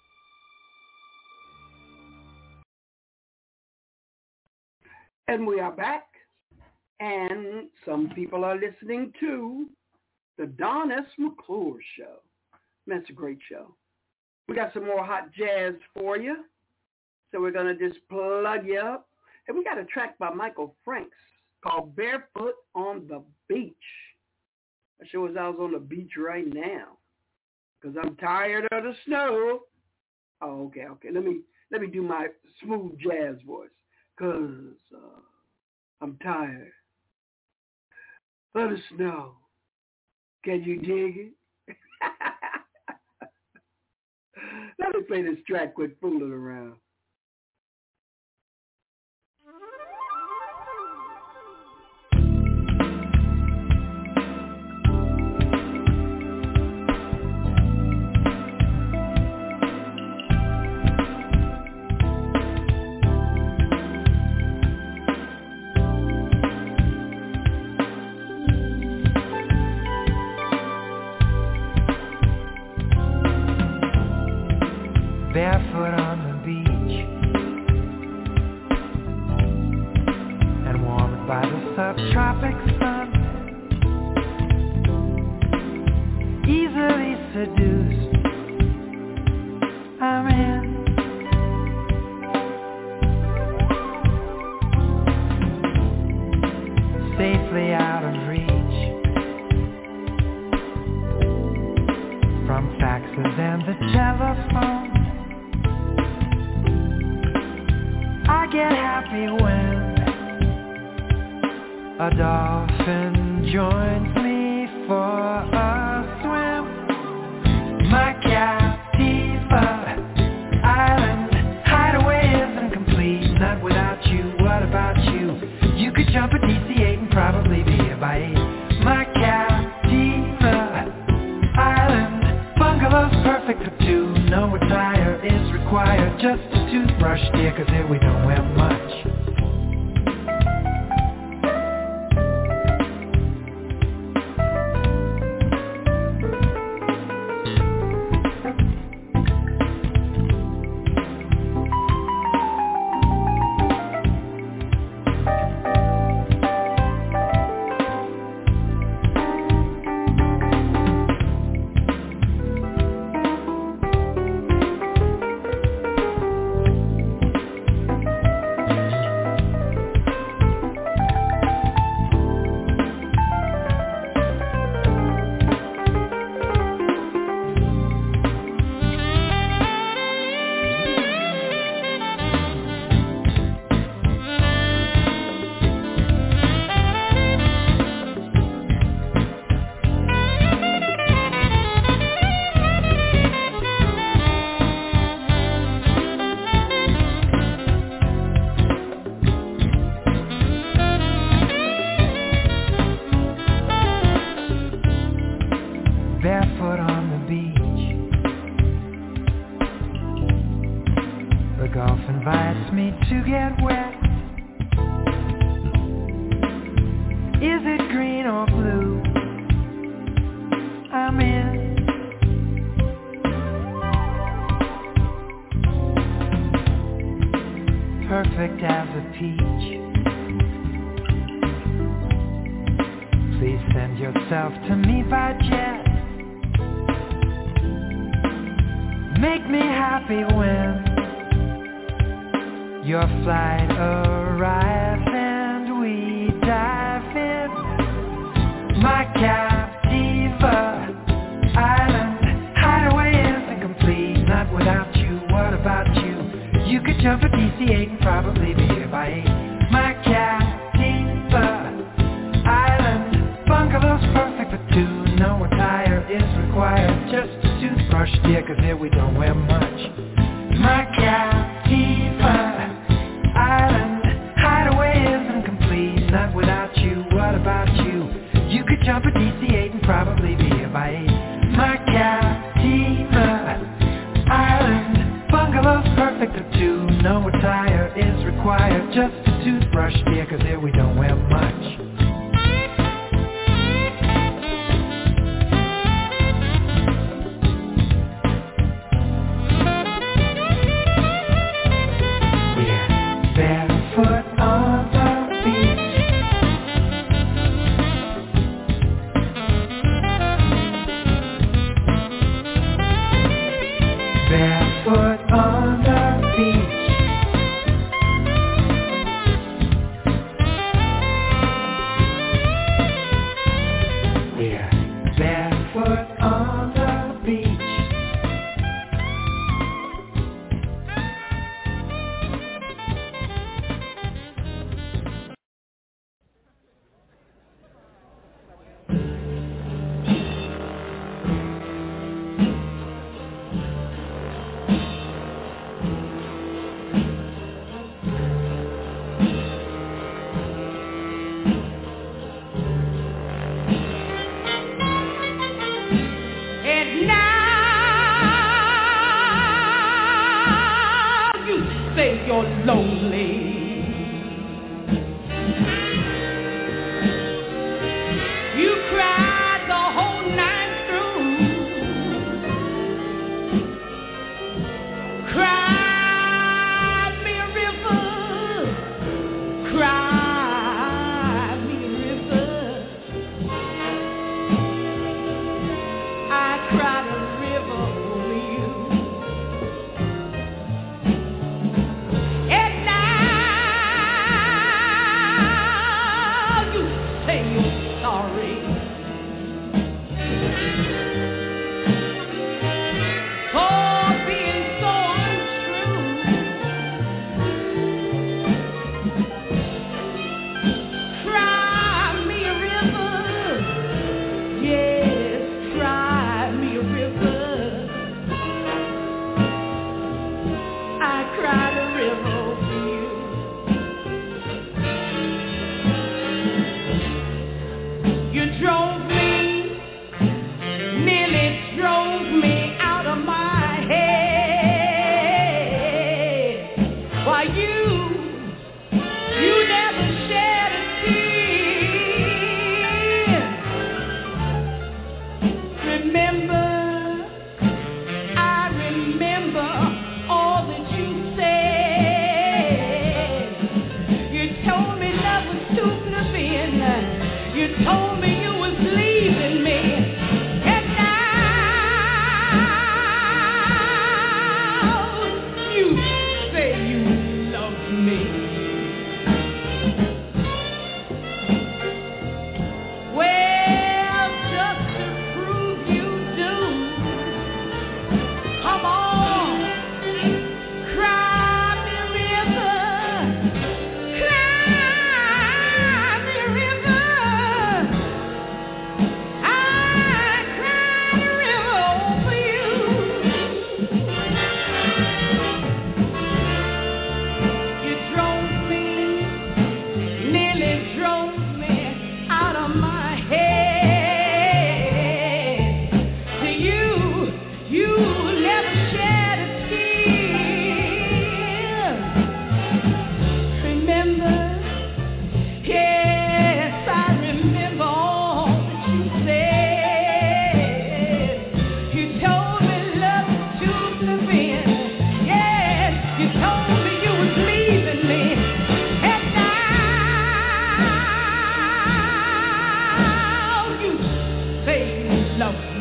And we are back. And some people are listening to the Don S. McClure Show. That's a great show. We got some more hot jazz for you. So we're going to just plug you up. And we got a track by Michael Franks called Barefoot on the Beach. I sure as I was on the beach right now because I'm tired of the snow. Oh, okay, okay. Let me let me do my smooth jazz voice because uh, I'm tired of the snow. Can you dig it? Let me play this track quit fooling around. Barefoot on the beach and warmed by the subtropic sun, easily seduced, I'm in. Safely out of reach from faxes and the telephone. I get happy when a dolphin joins me for a swim. My Captiva Island hideaway isn't complete, not without you. What about you? You could jump a D C eight and probably be here by eight. My Captiva Island bungalow's perfect for two. No attire is required, just a toothbrush, dear, cause here we don't wear much. barefoot on the beach. The Gulf invites me to get wet. Is it green or blue? I'm in. Perfect as a peach. Please send yourself to me by jet. Make me happy when your flight arrives and we dive in. My Captiva Island hideaway is incomplete, not without you. What about you? You could jump a D C eight and probably be here by eight. My Captiva Island bungalow's perfect for two. No attire is required, just a toothbrush, dear, cause here we don't wear much. My Captiva Island hideaway is incomplete, not without you. What about you? You could jump a D C eight and probably be here by eight. My Captiva Island bungalow's perfect for two. No attire is required, just a toothbrush, dear, cause here we don't wear much.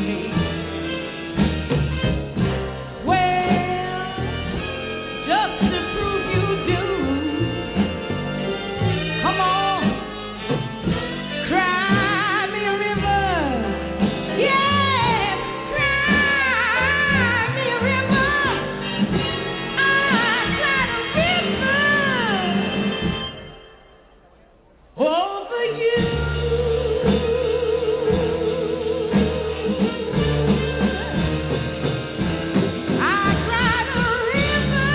me. Well, just to prove you do, come on, cry me a river. Yes, cry me a river. I cried a river over you. I cried a river.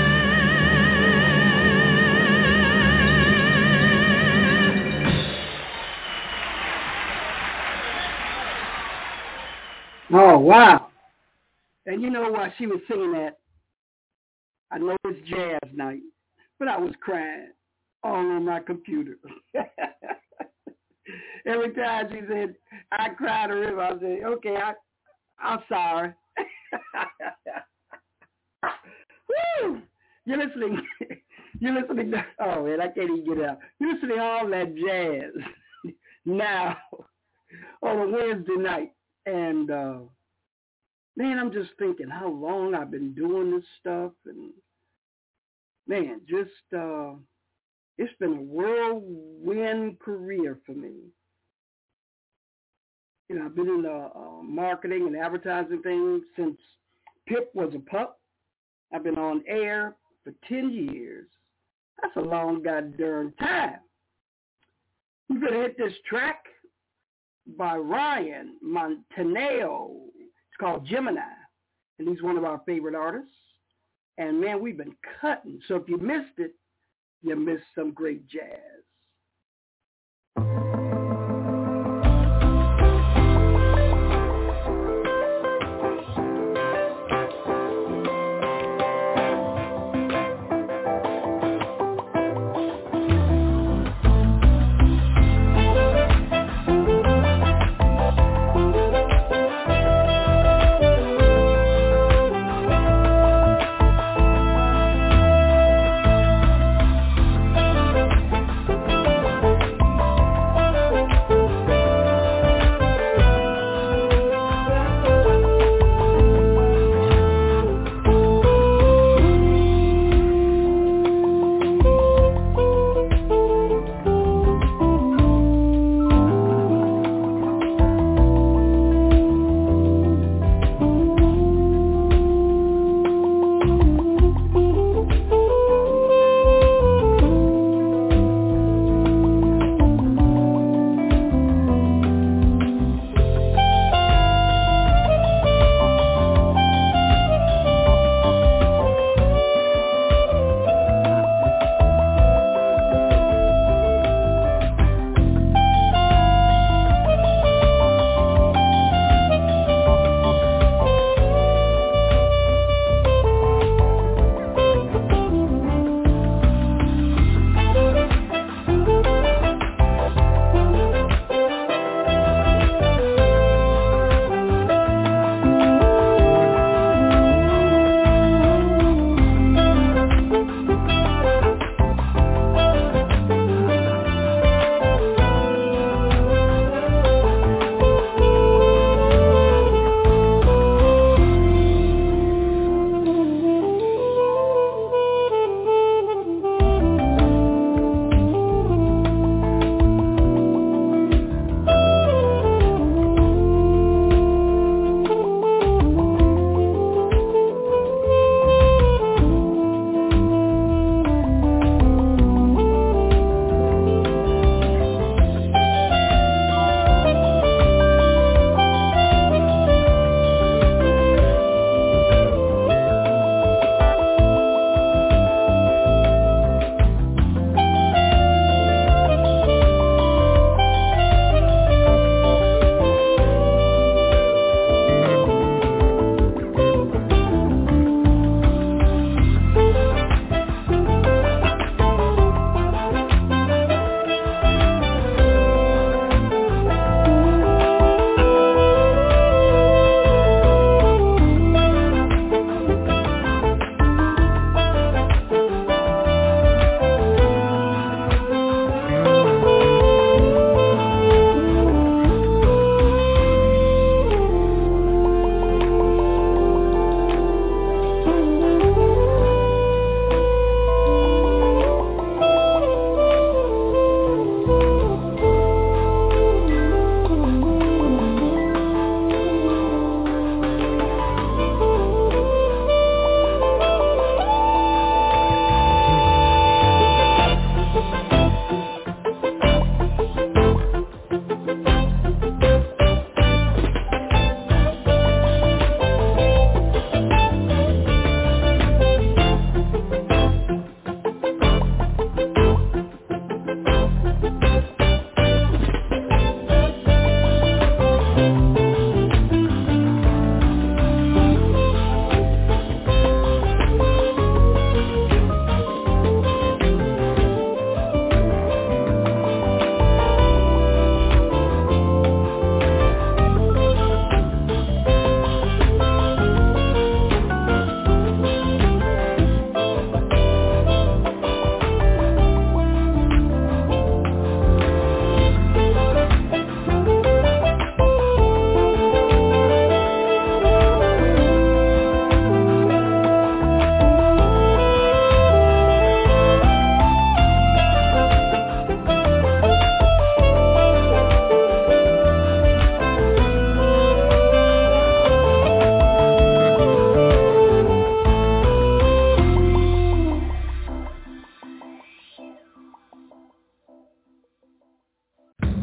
Oh, wow. And you know why she was singing that? I know it's jazz night, but I was crying all on my computer. Every time she said, I cried a river, I said, okay, I, I'm sorry. Woo! You're listening. You're listening to, oh, man, I can't even get it out. You're listening to all that jazz now on a Wednesday night. And, uh, man, I'm just thinking how long I've been doing this stuff. And, man, just, uh, it's been a whirlwind career for me. You know, I've been in uh, uh, marketing and advertising things since Pip was a pup. I've been on air for ten years. That's a long goddamn time. We're going to hit this track by Ryan Montaneo. It's called Gemini, and he's one of our favorite artists. And, man, we've been cutting. So if you missed it, you missed some great jazz.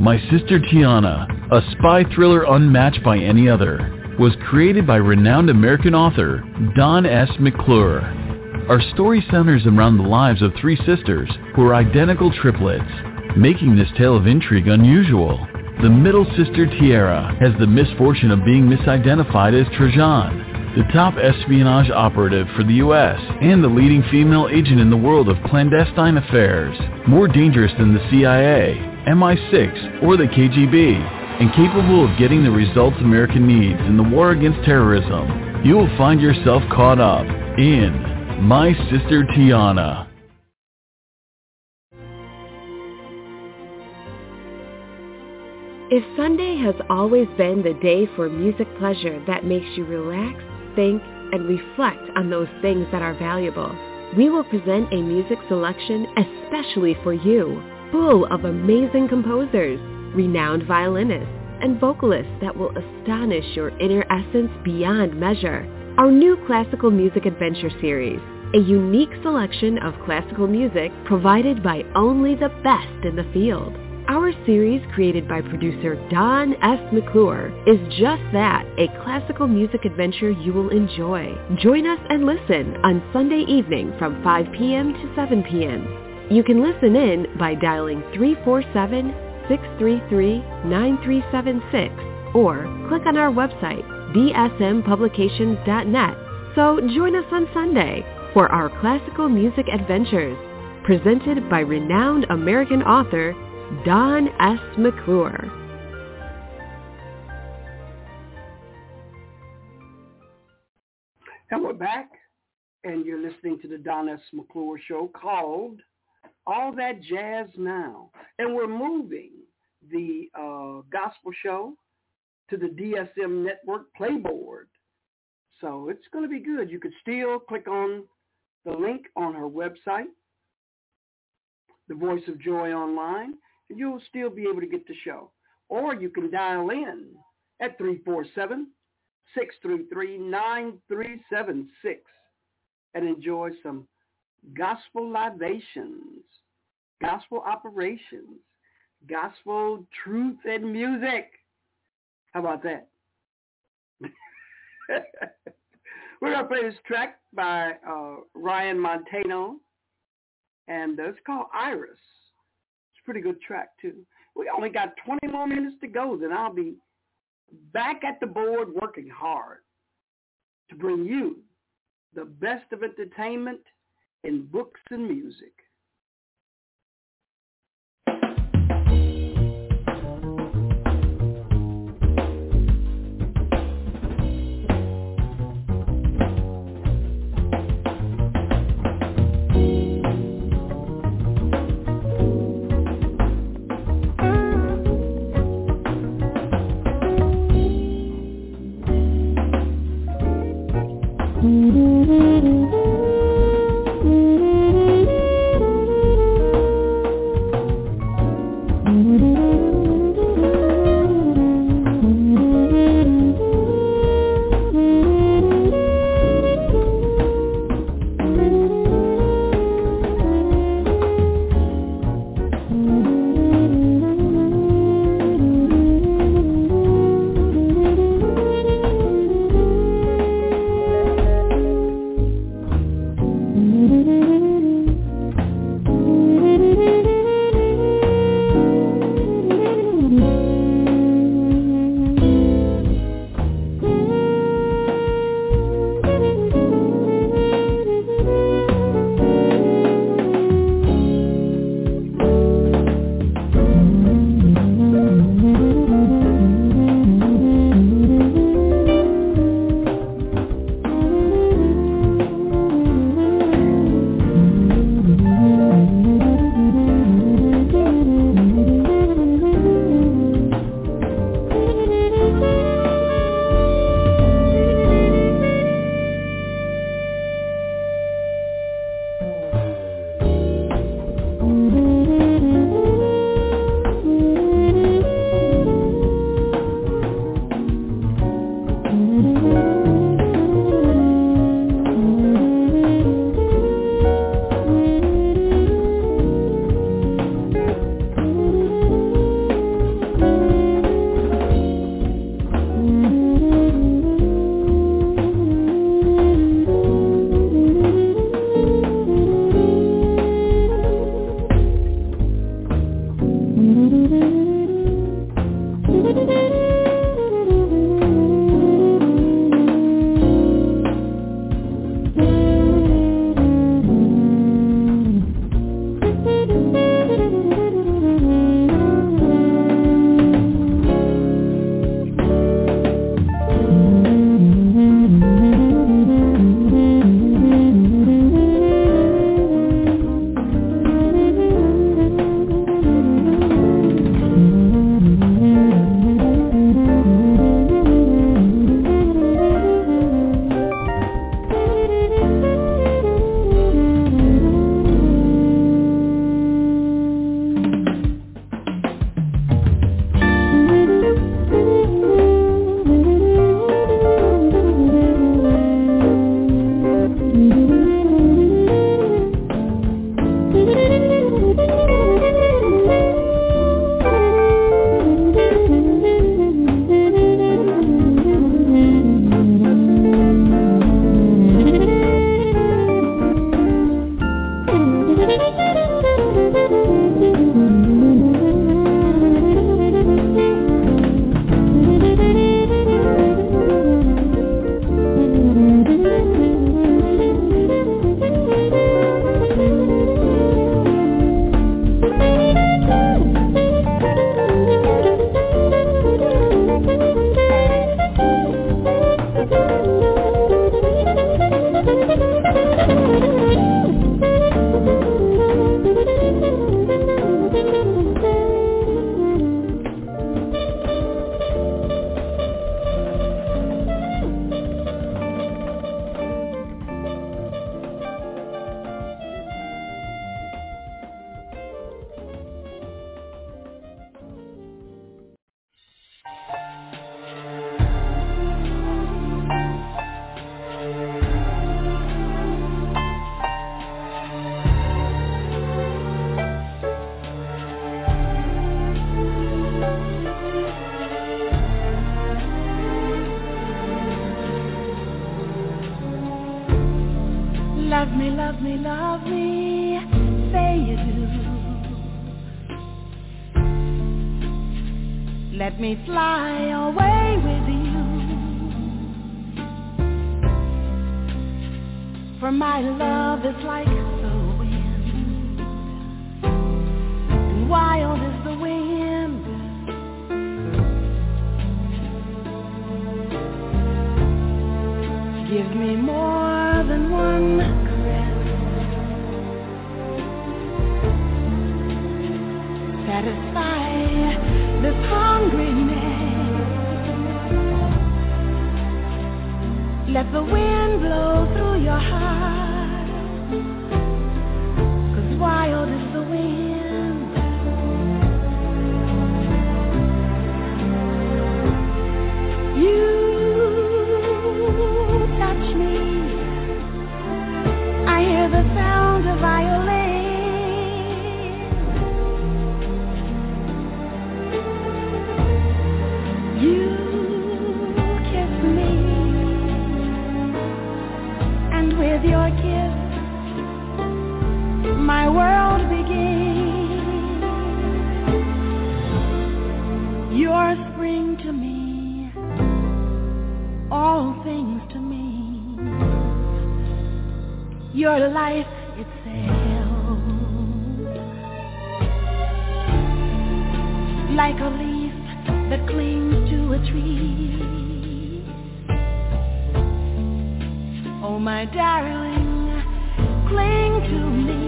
My Sister Tiana, a spy thriller unmatched by any other, was created by renowned American author Don S. McClure. Our story centers around the lives of three sisters who are identical triplets, making this tale of intrigue unusual. The middle sister, Tiara, has the misfortune of being misidentified as Trajan, the top espionage operative for the U S and the leading female agent in the world of clandestine affairs, more dangerous than the C I A, M I six, or the K G B, and capable of getting the results America needs in the war against terrorism. You will find yourself caught up in My Sister Tiana. If Sunday has always been the day for music pleasure that makes you relax, think, and reflect on those things that are valuable, we will present a music selection especially for you, full of amazing composers, renowned violinists, and vocalists that will astonish your inner essence beyond measure. Our new Classical Music Adventure series, a unique selection of classical music provided by only the best in the field. Our series, created by producer Don S. McClure, is just that, a classical music adventure you will enjoy. Join us and listen on Sunday evening from five p.m. to seven p.m. You can listen in by dialing three four seven, six three three, nine three seven six or click on our website, d s m publications dot net. So join us on Sunday for our classical music adventures, presented by renowned American author Don S. McClure. And we're back, and you're listening to the Don S. McClure Show called All That Jazz Now. And we're moving the uh, gospel show to the D S M Network Playboard. So it's going to be good. You could still click on the link on her website, The Voice of Joy Online, and you'll still be able to get the show. Or you can dial in at three four seven, six three three, nine three seven six and enjoy some gospel libations, gospel operations, gospel truth and music. How about that? We're going to play this track by uh, Ryan Montano, and uh, it's called Iris. Pretty good track too. We only got twenty more minutes to go, then I'll be back at the board working hard to bring you the best of entertainment in books and music. Mm-hmm. Love me, love me, love me, say you do. Let me fly away with you, for my love is like the wind, and wild is the wind. Give me more than one caress, satisfy this hungriness. Let the wind blow through your heart, 'cause wild is the wind. You touch me, I hear the sound of violin. You kiss me, and with your kiss my world begins. You're spring to me, all things to me. Your life itself, like a leaf that clings to a tree. Oh, my darling, cling to me,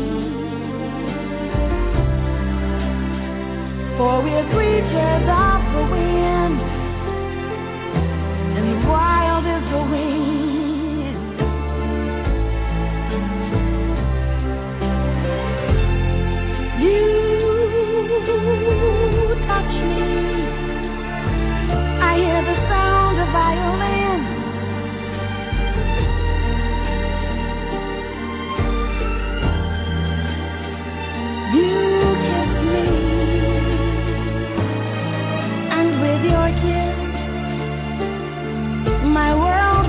for we're creatures of the wind, and wild is the wind. You touch me, I hear the sound of violin. You kiss me, and with your kiss my world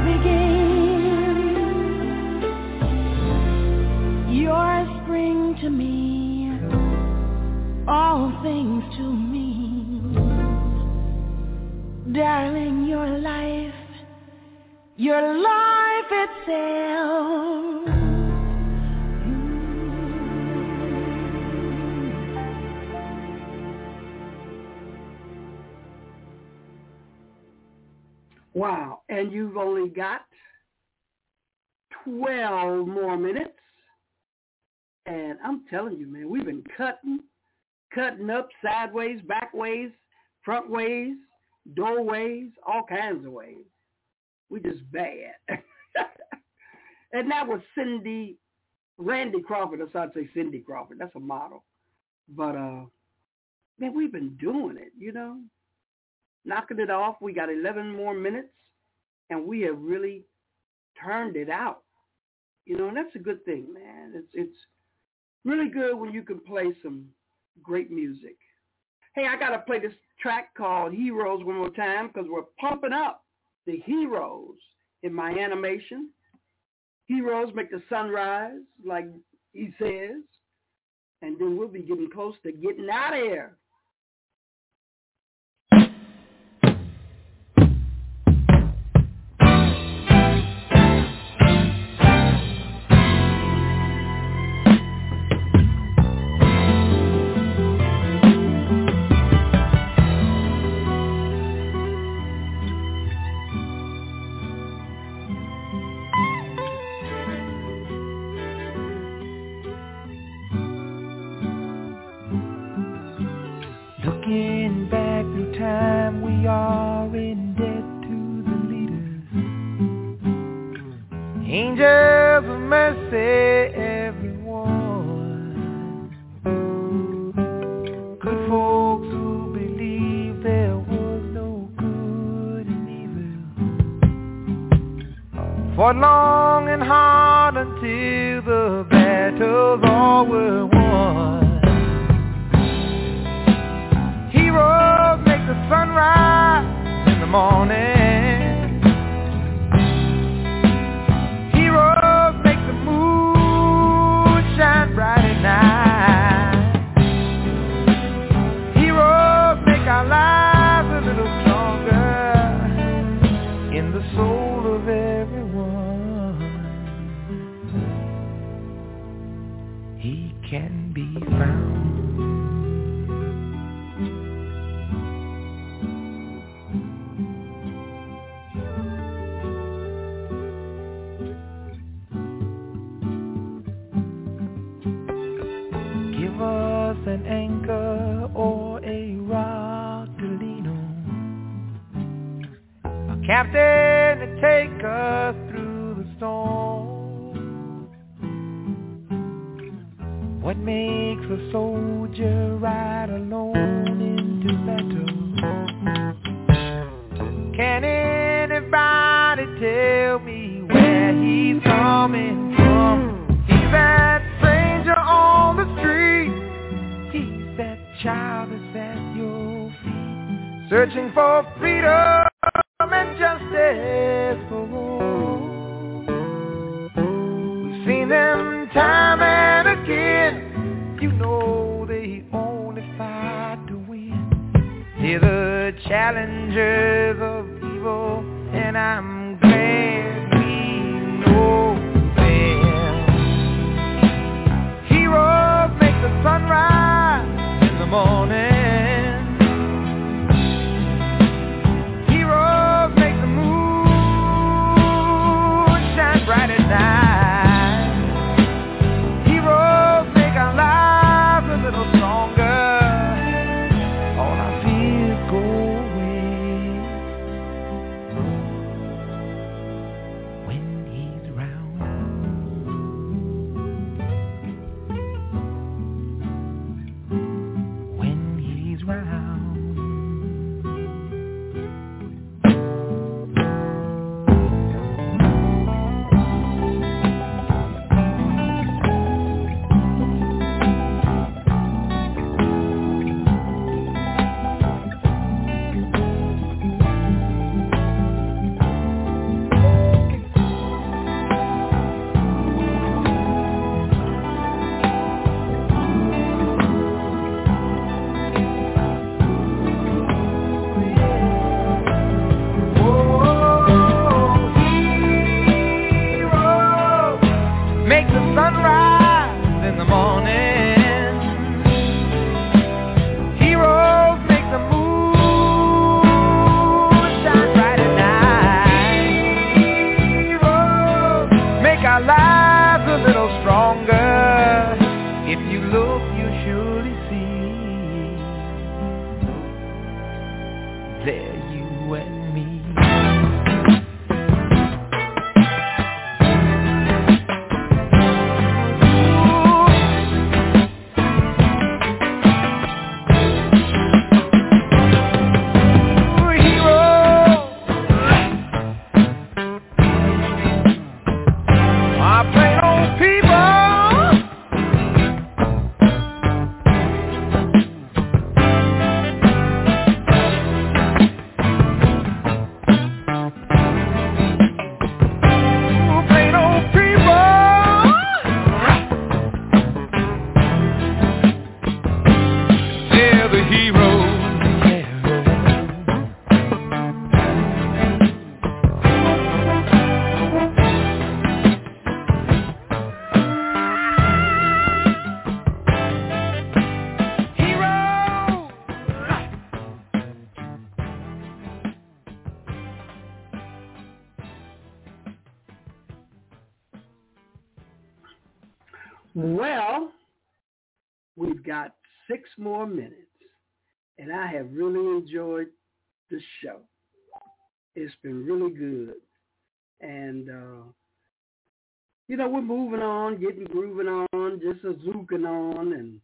begins. You're spring to me, all things to me. Darling, your life, your life itself. Wow, and you've only got twelve more minutes. And I'm telling you, man, we've been cutting, cutting up sideways, back ways, front ways, doorways, all kinds of ways. We just bad. And that was Cindy, Randy Crawford. That's how I'd say Cindy Crawford. That's a model. But, uh, man, we've been doing it, you know, knocking it off. We got eleven more minutes, and we have really turned it out. You know, and that's a good thing, man. It's it's really good when you can play some great music. Hey, I got to play this track called Heroes one more time because we're pumping up the heroes in my animation. Heroes make the sun rise, like he says, and then we'll be getting close to getting out of here. Looking back through time, we are in debt to the leaders. Angels of mercy, everyone. Good folks who believed there was no good and evil. Fought long and hard until the battles all were won. Heroes make the sunrise in the morning. Heroes make the moon in the soul of everyone. He can be found. Give us an anchor or a rock to lean on, a captain to take us through the storm. What makes a soldier ride alone into battle? Can anybody tell me where he's coming from? He's that stranger on the street. He's that child that's at your feet, searching for freedom and justice for all. We've seen them time and again. You know they only fight to win. They're the challengers of evil, and I'm glad we know them. Heroes make the sunrise in the morning. Heroes make the moon shine bright at night. Heroes make our lives a little stronger. All our fears go away when he's round. When he's round. Make the sunrise in the morning. Heroes make the moon shine bright at night. Heroes make our lives a little stronger. If you look, you surely see. There you and me. Well, we've got six more minutes, and I have really enjoyed the show. It's been really good. And, uh, you know, we're moving on, getting grooving on, just a zooking on and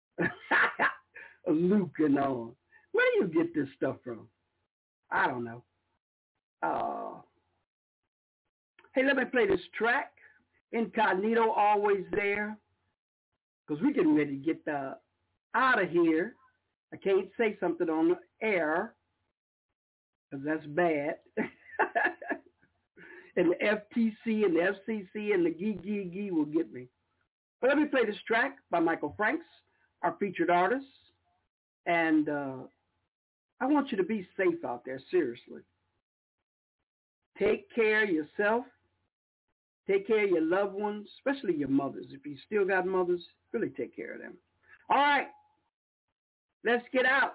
a looking on. Where do you get this stuff from? I don't know. Uh, hey, let me play this track. Incognito, Always There, because we're getting ready to get the, out of here. I can't say something on the air because that's bad. And the F T C and the F C C and the Gee Gee Gee will get me. But let me play this track by Michael Franks, our featured artist. And uh, I want you to be safe out there, seriously. Take care of yourself. Take care of your loved ones, especially your mothers. If you still got mothers, really take care of them. All right. Let's get out.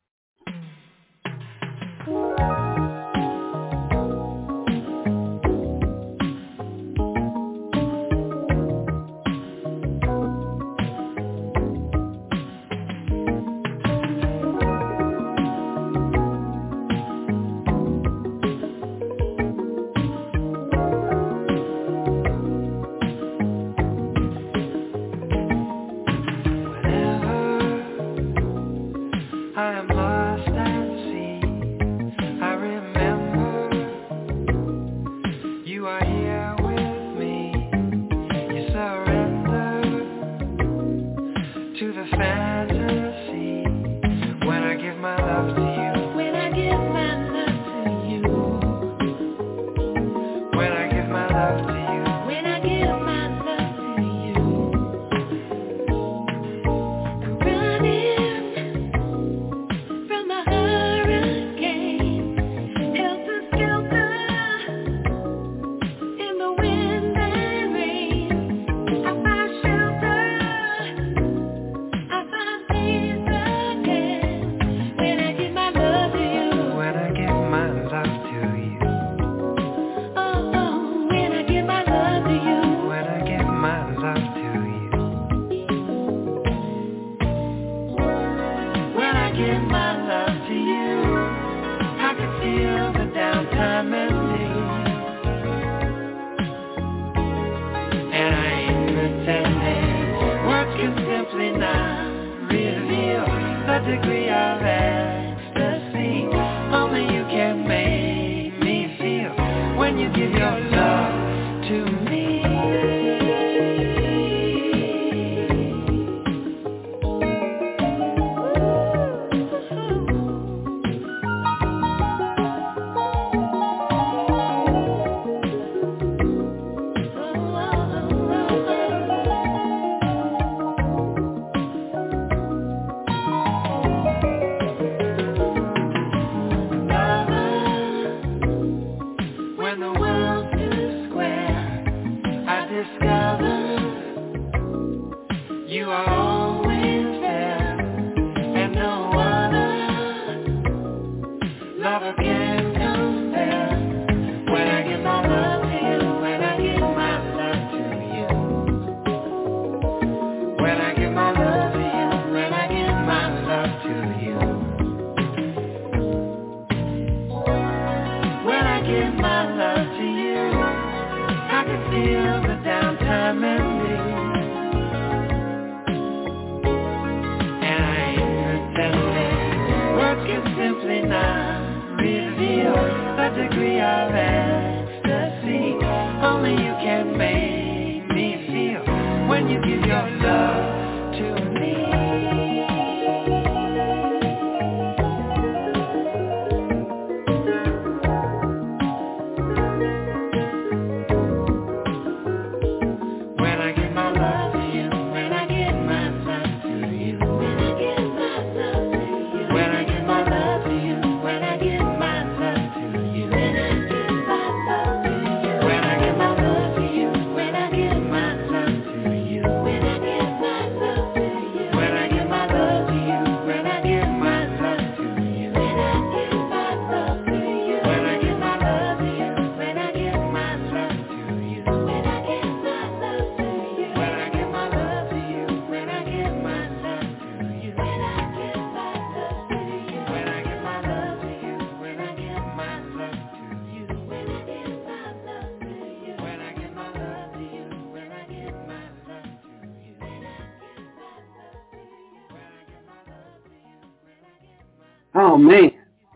Oh, man.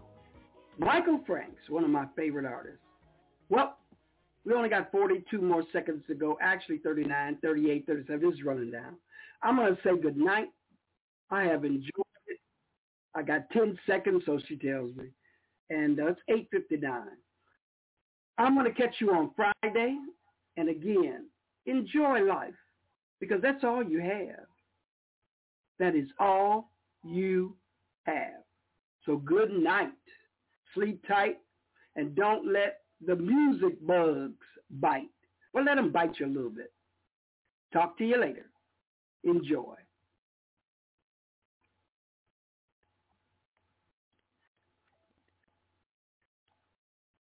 Michael Franks, one of my favorite artists. Well, we only got forty-two more seconds to go. Actually, thirty-nine, thirty-eight, thirty-seven. This is running down. I'm going to say good night. I have enjoyed it. I got ten seconds, so she tells me. And uh, it's eight fifty-nine. I'm going to catch you on Friday. And again, enjoy life because that's all you have. That is all you have. So good night. Sleep tight and don't let the music bugs bite. Well, let them bite you a little bit. Talk to you later. Enjoy.